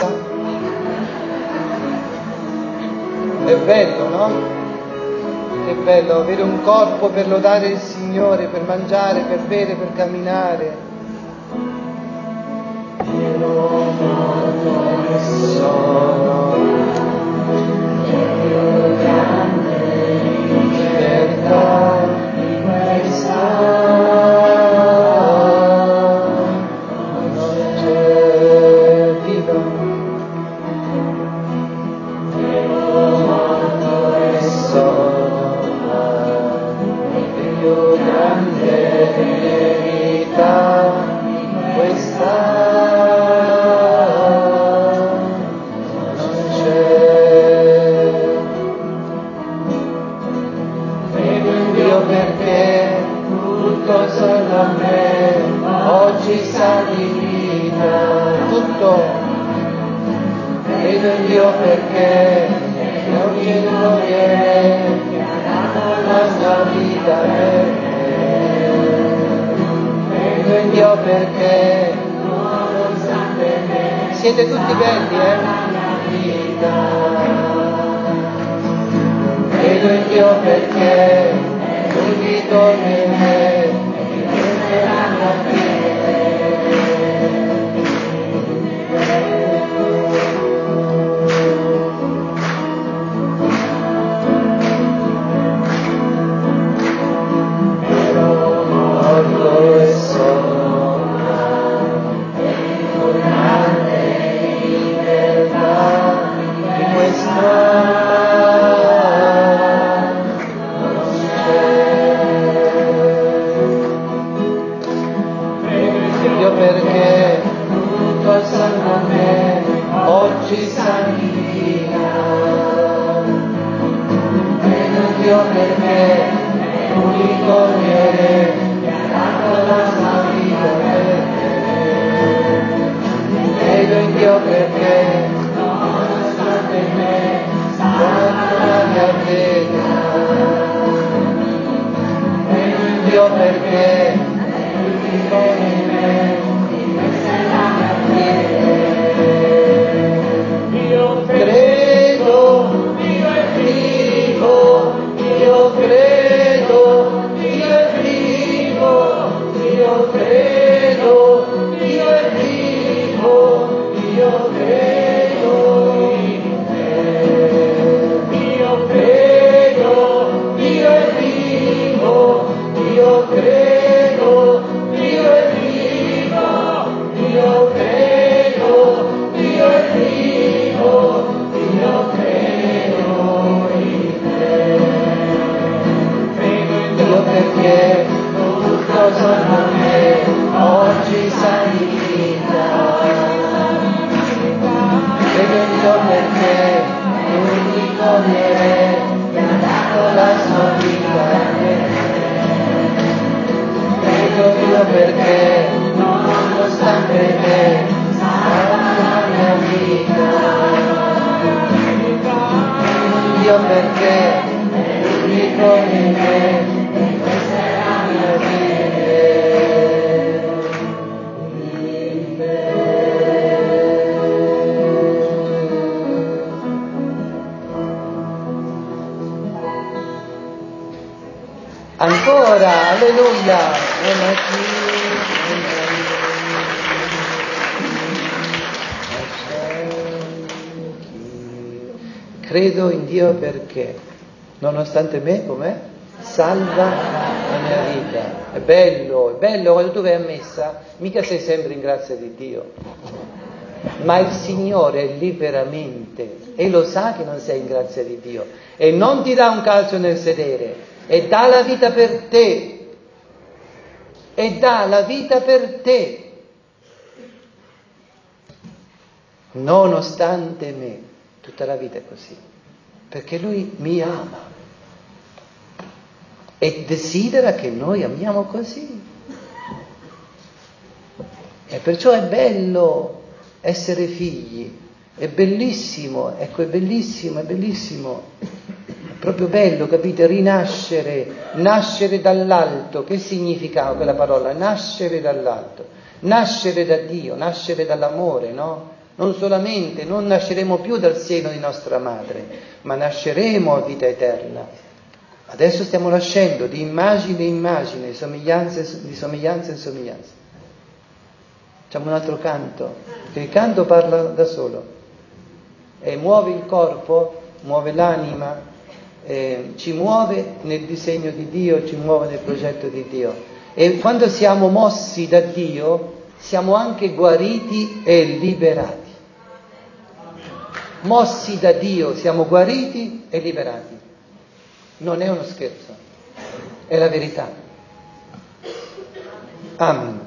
È bello, no?
Che bello avere un corpo per lodare il Signore, per mangiare, per bere, per camminare. Io morto e sono grande libertà di questa non c'è viva. Io morto e sono più grande verità di questa non c'è. Credo in Dio perché tutto solo a me oggi sa di vita. Tutto. Credo in Dio perché oggi il Corriere la sua vita per me. Credo in Dio perché nonostante me siete tutti belli, la vita. Credo in Dio perché Lui torna in me e questa è la mia vita. Perché tutto il sangue a me oggi santifica. Credo in Dio perché l'unico Re mi ha dato la sua vita per me. Credo in Dio perché nonostante me salva la mia vita. Credo in Dio perché l'unico in me. Io credo, Dio è vivo, io credo, Dio è vivo, io credo, Dio è vivo, io credo in te. Io credo, Dio è vivo, io credo, Dio è vivo, io credo, Dio è vivo, io credo in te. Credo in Dio perché tutto sono a me oggi santifica. Credo in Dio perché l'unico Re mi ha dato la sua vita per me. Credo in Dio perché nonostante me salva la mia vita. Dio perché è l'unico in me e questa è la mia vita. Ancora, alleluia. Credo in Dio perché, nonostante me, com'è? Salva la mia vita. È bello quando tu vai a messa, mica sei sempre in grazia di Dio, ma il Signore è lì veramente e lo sa che non sei in grazia di Dio e non ti dà un calcio nel sedere e dà la vita per te. E dà la vita per te. Nonostante me. Tutta la vita è così, perché Lui mi ama e desidera che noi amiamo così. E perciò è bello essere figli, è bellissimo, ecco, è bellissimo, è proprio bello, capite? Rinascere, nascere dall'alto. Che significa quella parola? Nascere dall'alto, nascere da Dio, nascere dall'amore, no? Non solamente, non nasceremo più dal seno di nostra madre, ma nasceremo a vita eterna.
Adesso stiamo nascendo di immagine in immagine, di somiglianza in somiglianza. Facciamo un altro canto, che il canto parla da solo e muove il corpo, muove l'anima, ci muove nel disegno di Dio, ci muove nel progetto di Dio. E quando siamo mossi da Dio, siamo anche guariti e liberati. Mossi da Dio, siamo guariti e liberati. Non è uno scherzo, è la verità. Amen.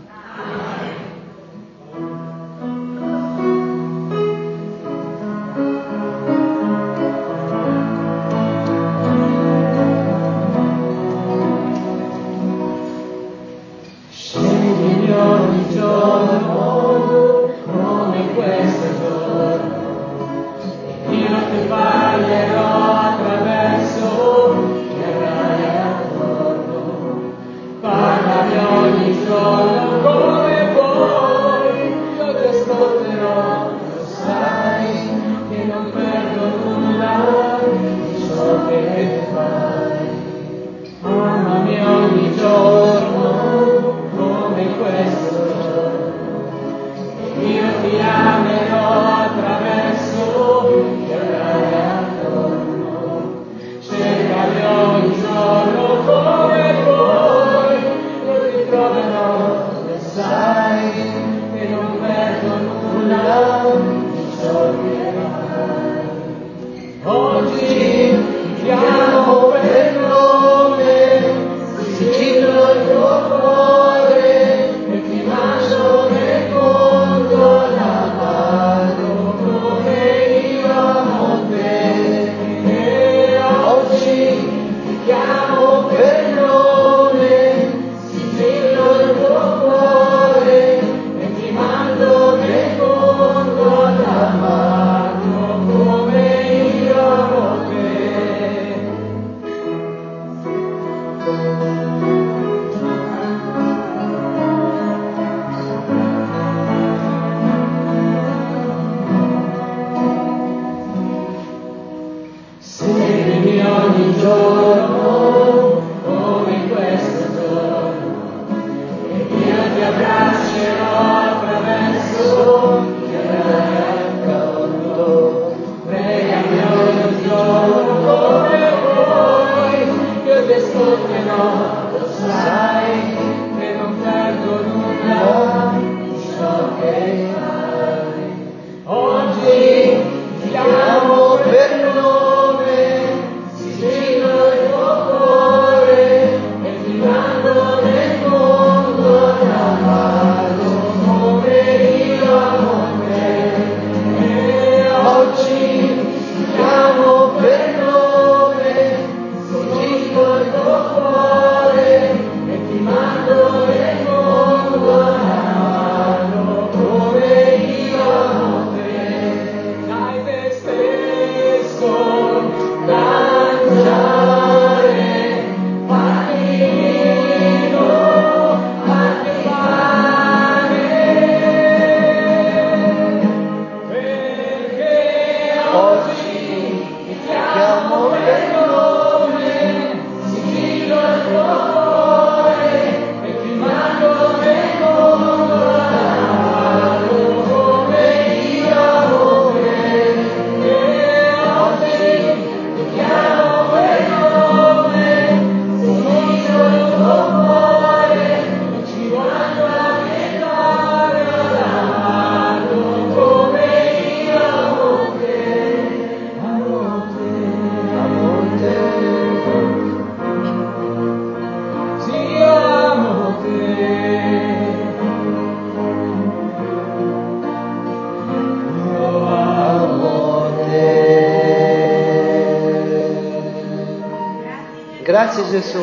Scegli ogni giorno come questo giorno, e io ti parlerò attraverso gli avrai attorno. Parlami ogni giorno come vuoi, io ti ascolterò, lo sai che non perdo nulla di ciò che fai. Amami ogni giorno come questo giorno, e io ti amerò attraverso gli avrai attorno. Cercami ogni giorno come vuoi, io ti troverò, lo sai che non perdo nulla di ciò che fai. Oggi ti chiamo per nome, sigillo il tuo cuore e ti mangio nel mondo all'amargo come io amo te. E oggi ti chiamo per nome, sigillo il tuo cuore e ti mando nel mondo all'amargo come io amo te. Seguimi ogni giorno come questo giorno, e io ti abbraccerò attraverso gli avrai accanto. Pregami ogni giorno come vuoi, io ti ascolterò, lo sai che non perdo nulla di ciò che fai. Oggi ti chiamo per nome, sigillo il tuo cuore e ti mando nel mondo all'amargo come io amo te. E oggi ti chiamo per nome, sigillo il tuo cuore e ti mando nel mondo all'amargo come io amo te. Dai te stesso da mangiare, fatti vino, fatti pane, perché oggi ti chiamo per nome, sigillo il tuo cuore e ti mando nel mondo all'amargo come io amo te. E oggi ti chiamo per nome, sigillo il tuo cuore e ci mando nel mondo all'amargo come io amo te. Amo te, sì, io amo te. Io amo te.
Grazie Gesù.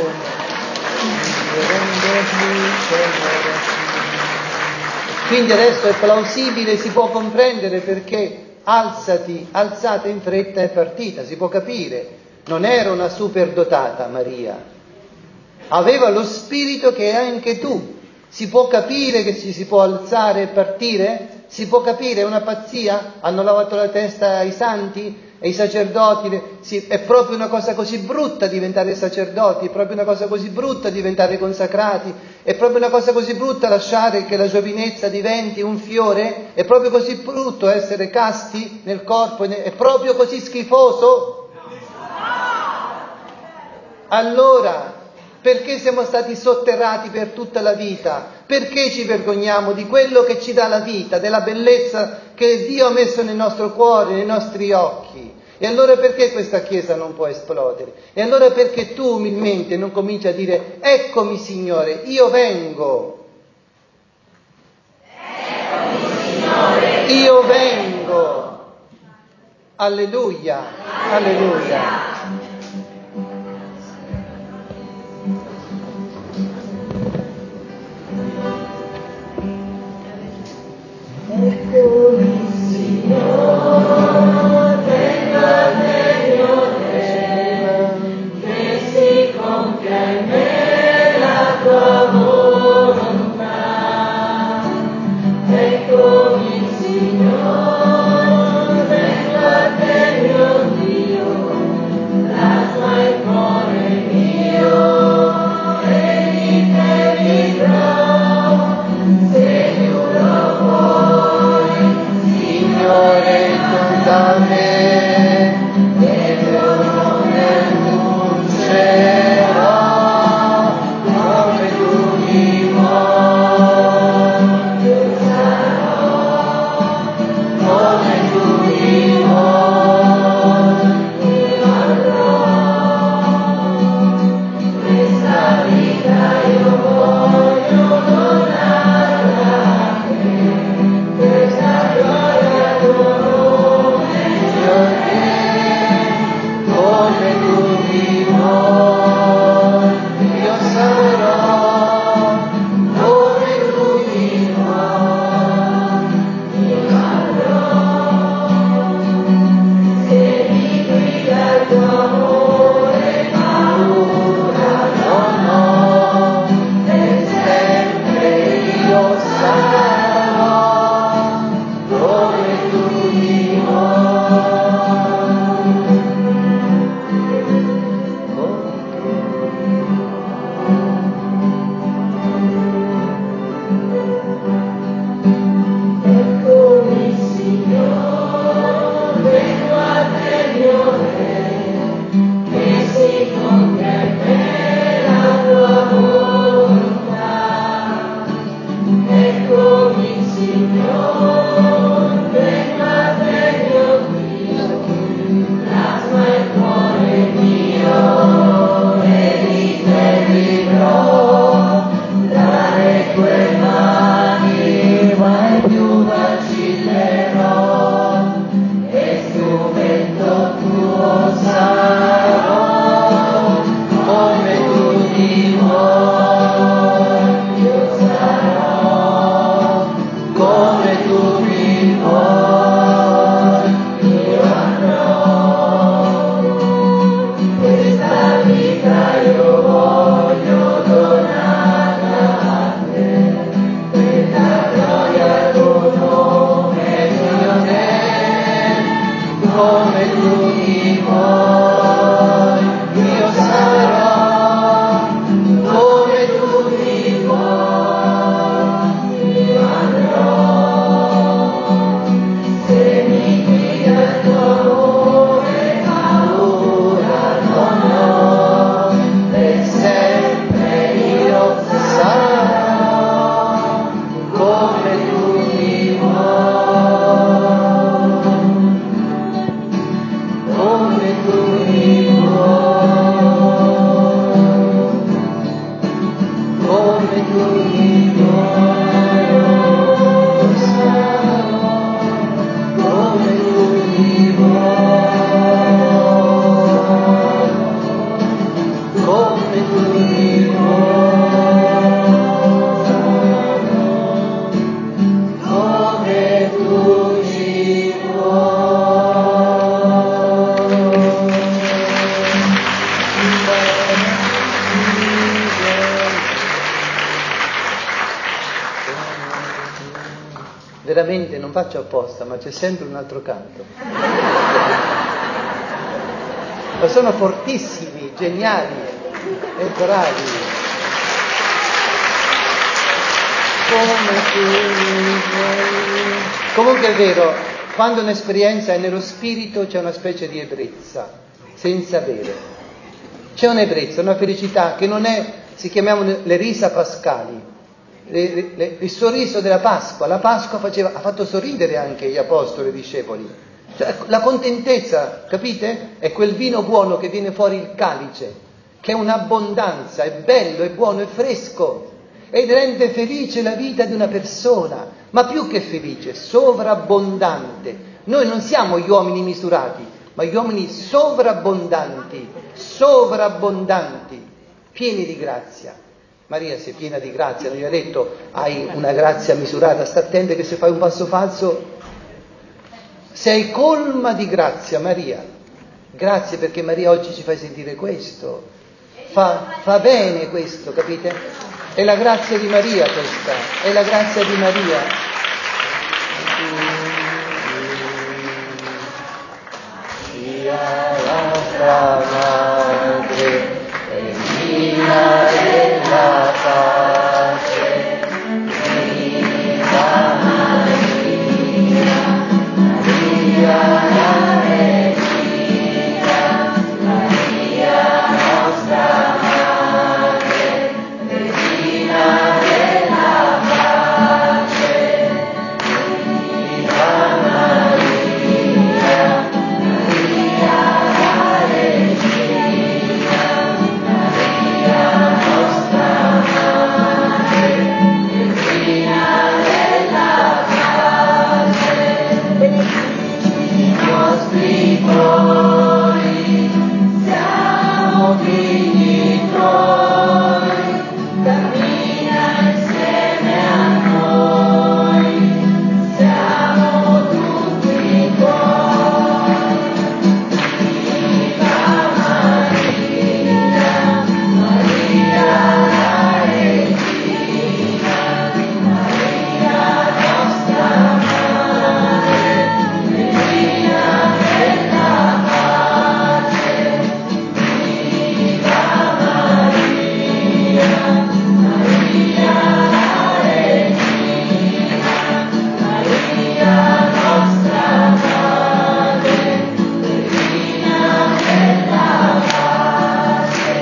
Quindi adesso è plausibile, si può comprendere perché alzata in fretta è partita, si può capire. Non era una superdotata Maria, aveva lo spirito che hai anche tu. Si può capire che ci si può alzare e partire? Si può capire, è una pazzia? Hanno lavato la testa ai santi?
E i sacerdoti, è proprio una cosa così brutta diventare sacerdoti, è proprio una cosa così brutta diventare consacrati, è proprio una cosa così brutta lasciare che la giovinezza diventi un fiore, è proprio così brutto essere casti nel corpo, è proprio così schifoso. Allora, perché siamo stati sotterrati per tutta la vita? Perché ci vergogniamo di quello che ci dà la vita, della bellezza che Dio ha messo nel nostro cuore, nei nostri occhi? E allora perché questa Chiesa non può esplodere? E allora perché tu umilmente non cominci a dire: eccomi Signore, io vengo.
Eccomi Signore,
io vengo. Alleluia, alleluia.
Eccomi Signore, vengo al regno te, che si compia in me la tua volontà. Eccomi Signore, vengo al regno Dio, plasma il cuore mio e li te vivrò, Signore vuoi, Signore
Da me, il tuo nome annuncerò, come tu mi vuoi, io sarò, come tu mi vuoi, io andrò.
questa vita io voglio donarla a te, questa gloria al tuo nome,
Come tu mi vuoi, io sarò, come tu mi vuoi, io andrò.
se mi guida il tuo amore, paura
Non ho, per sempre io sarò, come tu mi
eccomi Signore, vengo al regno te, che si compia in me la tua volontà. Eccomi Signore, vengo al regno Dio, plasma il cuore mio e di te vivrò, dalle tue mani mai più vacillerò, e strumento tuo sarò,
come tu mi vuoi,
io sarò,
come tu mi vuoi,
io andrò. Questa vita io voglio donarla a te, questa gloria al tuo nome, Signore,
come tu mi vuoi, io sarò, come tu mi vuoi,
io andrò. Se mi guida il tuo amore, paura non ho, per sempre io
sarò, come tu mi vuoi, come tu mi vuoi, come tu mi vuoi, io sarò, come tu mi vuoi, come tu mi vuoi, come tu ci vuoi. Veramente non faccio apposta, ma c'è sempre un altro canto.
ma sono fortissimi, geniali e bravi. Comunque è vero, quando un'esperienza è nello spirito c'è una specie di ebbrezza, senza bere. C'è un'ebbrezza, una felicità che non è, si chiamavano le risa pascali, il sorriso della Pasqua. La Pasqua ha fatto sorridere anche gli apostoli e i discepoli. Cioè, la contentezza, capite? È quel vino buono che viene fuori il calice, che è un'abbondanza, è bello, è buono, è fresco ed rende felice la vita di una persona, ma più che felice, sovrabbondante. Noi non siamo gli uomini misurati, ma gli uomini sovrabbondanti, pieni di grazia. Maria sei piena di grazia, non gli ha detto hai una grazia misurata, sta attenta che se fai un passo falso sei colma di grazia, Maria. Grazie perché Maria oggi ci fai sentire questo, fa bene questo, capite? È la grazia di Maria questa, è la grazia di Maria. Sia la nostra madre, regina della pace, viva Maria, Maria la regina, Maria nostra madre, regina della pace, viva Maria, Maria la regina, Maria nostra madre, regina della pace, i nostri cuori siamo figli tuoi, cammina insieme a noi, siamo tutti tuoi. Viva Maria, Maria la regina, Maria nostra madre, regina della pace. Viva Maria, Maria la regina, Maria nostra madre, regina della pace.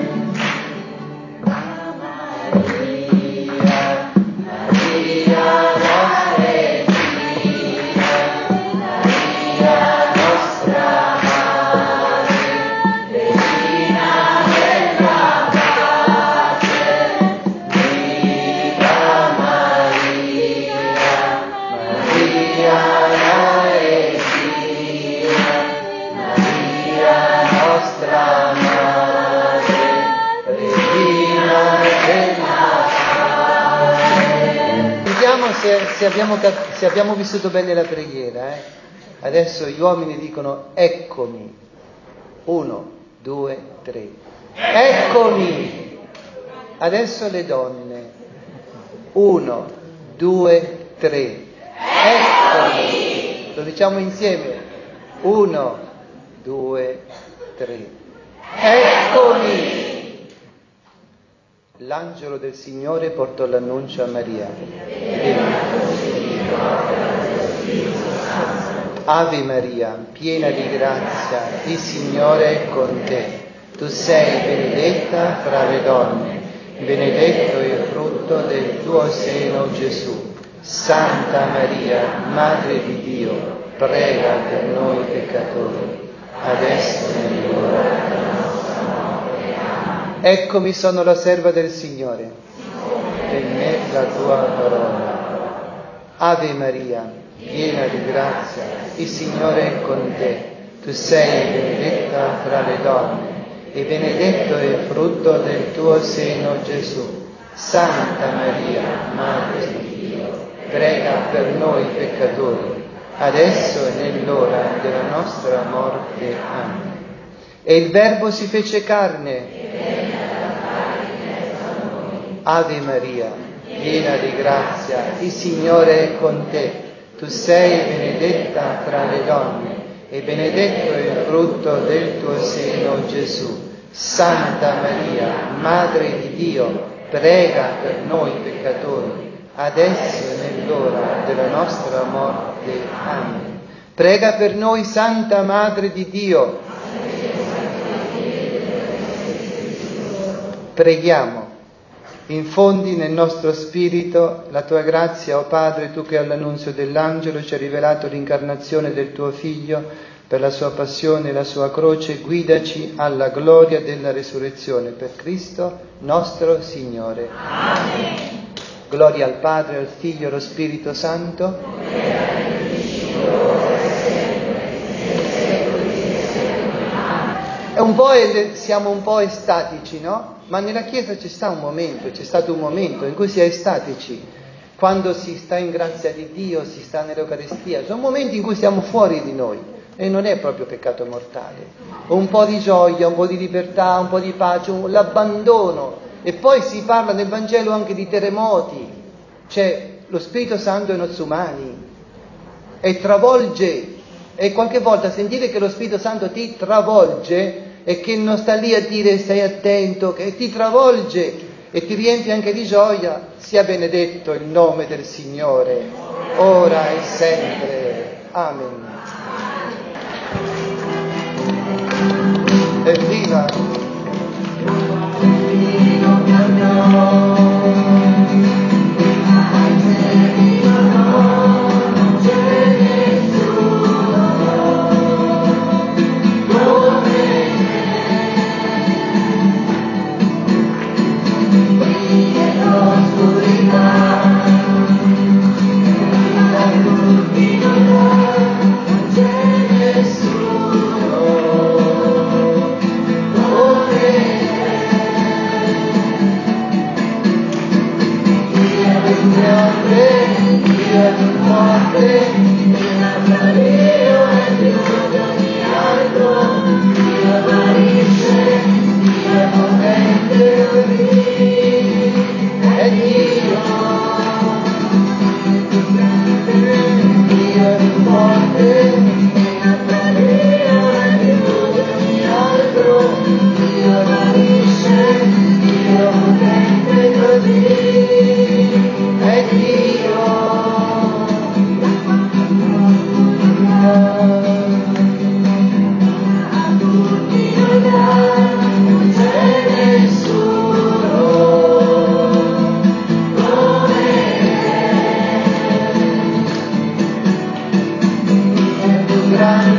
Maria, Maria la regina, Maria nostra madre, regina della pace. Viva Maria, Maria la regina, Maria nostra madre, regina della pace. Vediamo se abbiamo vissuto bene la preghiera. Adesso gli uomini dicono eccomi. 1, 2, 3. Eccomi. Adesso le donne. 1, 2, 3. Eccomi. Lo diciamo insieme. 1, 2, 3. Eccomi. L'angelo del Signore portò l'annuncio a Maria. Ave Maria, piena di grazia, il Signore è con te. Tu sei benedetta fra le donne, benedetto il frutto del tuo seno, Gesù. Santa Maria, Madre di Dio, prega per noi peccatori, adesso e nell'ora della nostra morte. Amen. Eccomi, sono la serva del Signore. Per me la tua parola. Ave Maria, piena di grazia, il Signore è con te. Tu sei benedetta fra le donne, e benedetto è il frutto del tuo seno, Gesù. Santa Maria, Madre di Dio, prega per noi peccatori, adesso e nell'ora della nostra morte. Amen. E il Verbo si fece carne. Ave Maria, piena di grazia, il Signore è con te. Tu sei benedetta fra le donne,
e benedetto è il frutto del tuo seno, Gesù. Santa Maria, Madre di Dio, prega per noi peccatori, adesso e nell'ora della nostra morte. Amen. Prega per noi, Santa Madre di Dio. Preghiamo. Infondi nel nostro spirito la tua grazia, o Padre, tu che all'annunzio dell'angelo ci hai rivelato l'incarnazione del tuo Figlio per la sua passione e la sua croce, guidaci alla gloria della resurrezione per Cristo nostro Signore.
Amen.
Gloria al Padre, al Figlio e allo Spirito Santo. Siamo un po' estatici, no? Ma nella Chiesa c'è stato un momento in cui si è estatici, quando si sta in grazia di Dio, si sta nell'Eucaristia. Sono momenti in cui siamo fuori di noi e non è proprio peccato mortale. Un po' di gioia, un po' di libertà, un po' di pace, l'abbandono. E poi si parla nel Vangelo anche di terremoti, cioè lo Spirito Santo è nos umani e travolge. E qualche volta sentire che lo Spirito Santo ti travolge e che non sta lì a dire stai attento, che ti travolge e ti riempie anche di gioia, sia benedetto il nome del Signore, ora e sempre. Amen. Evviva! grande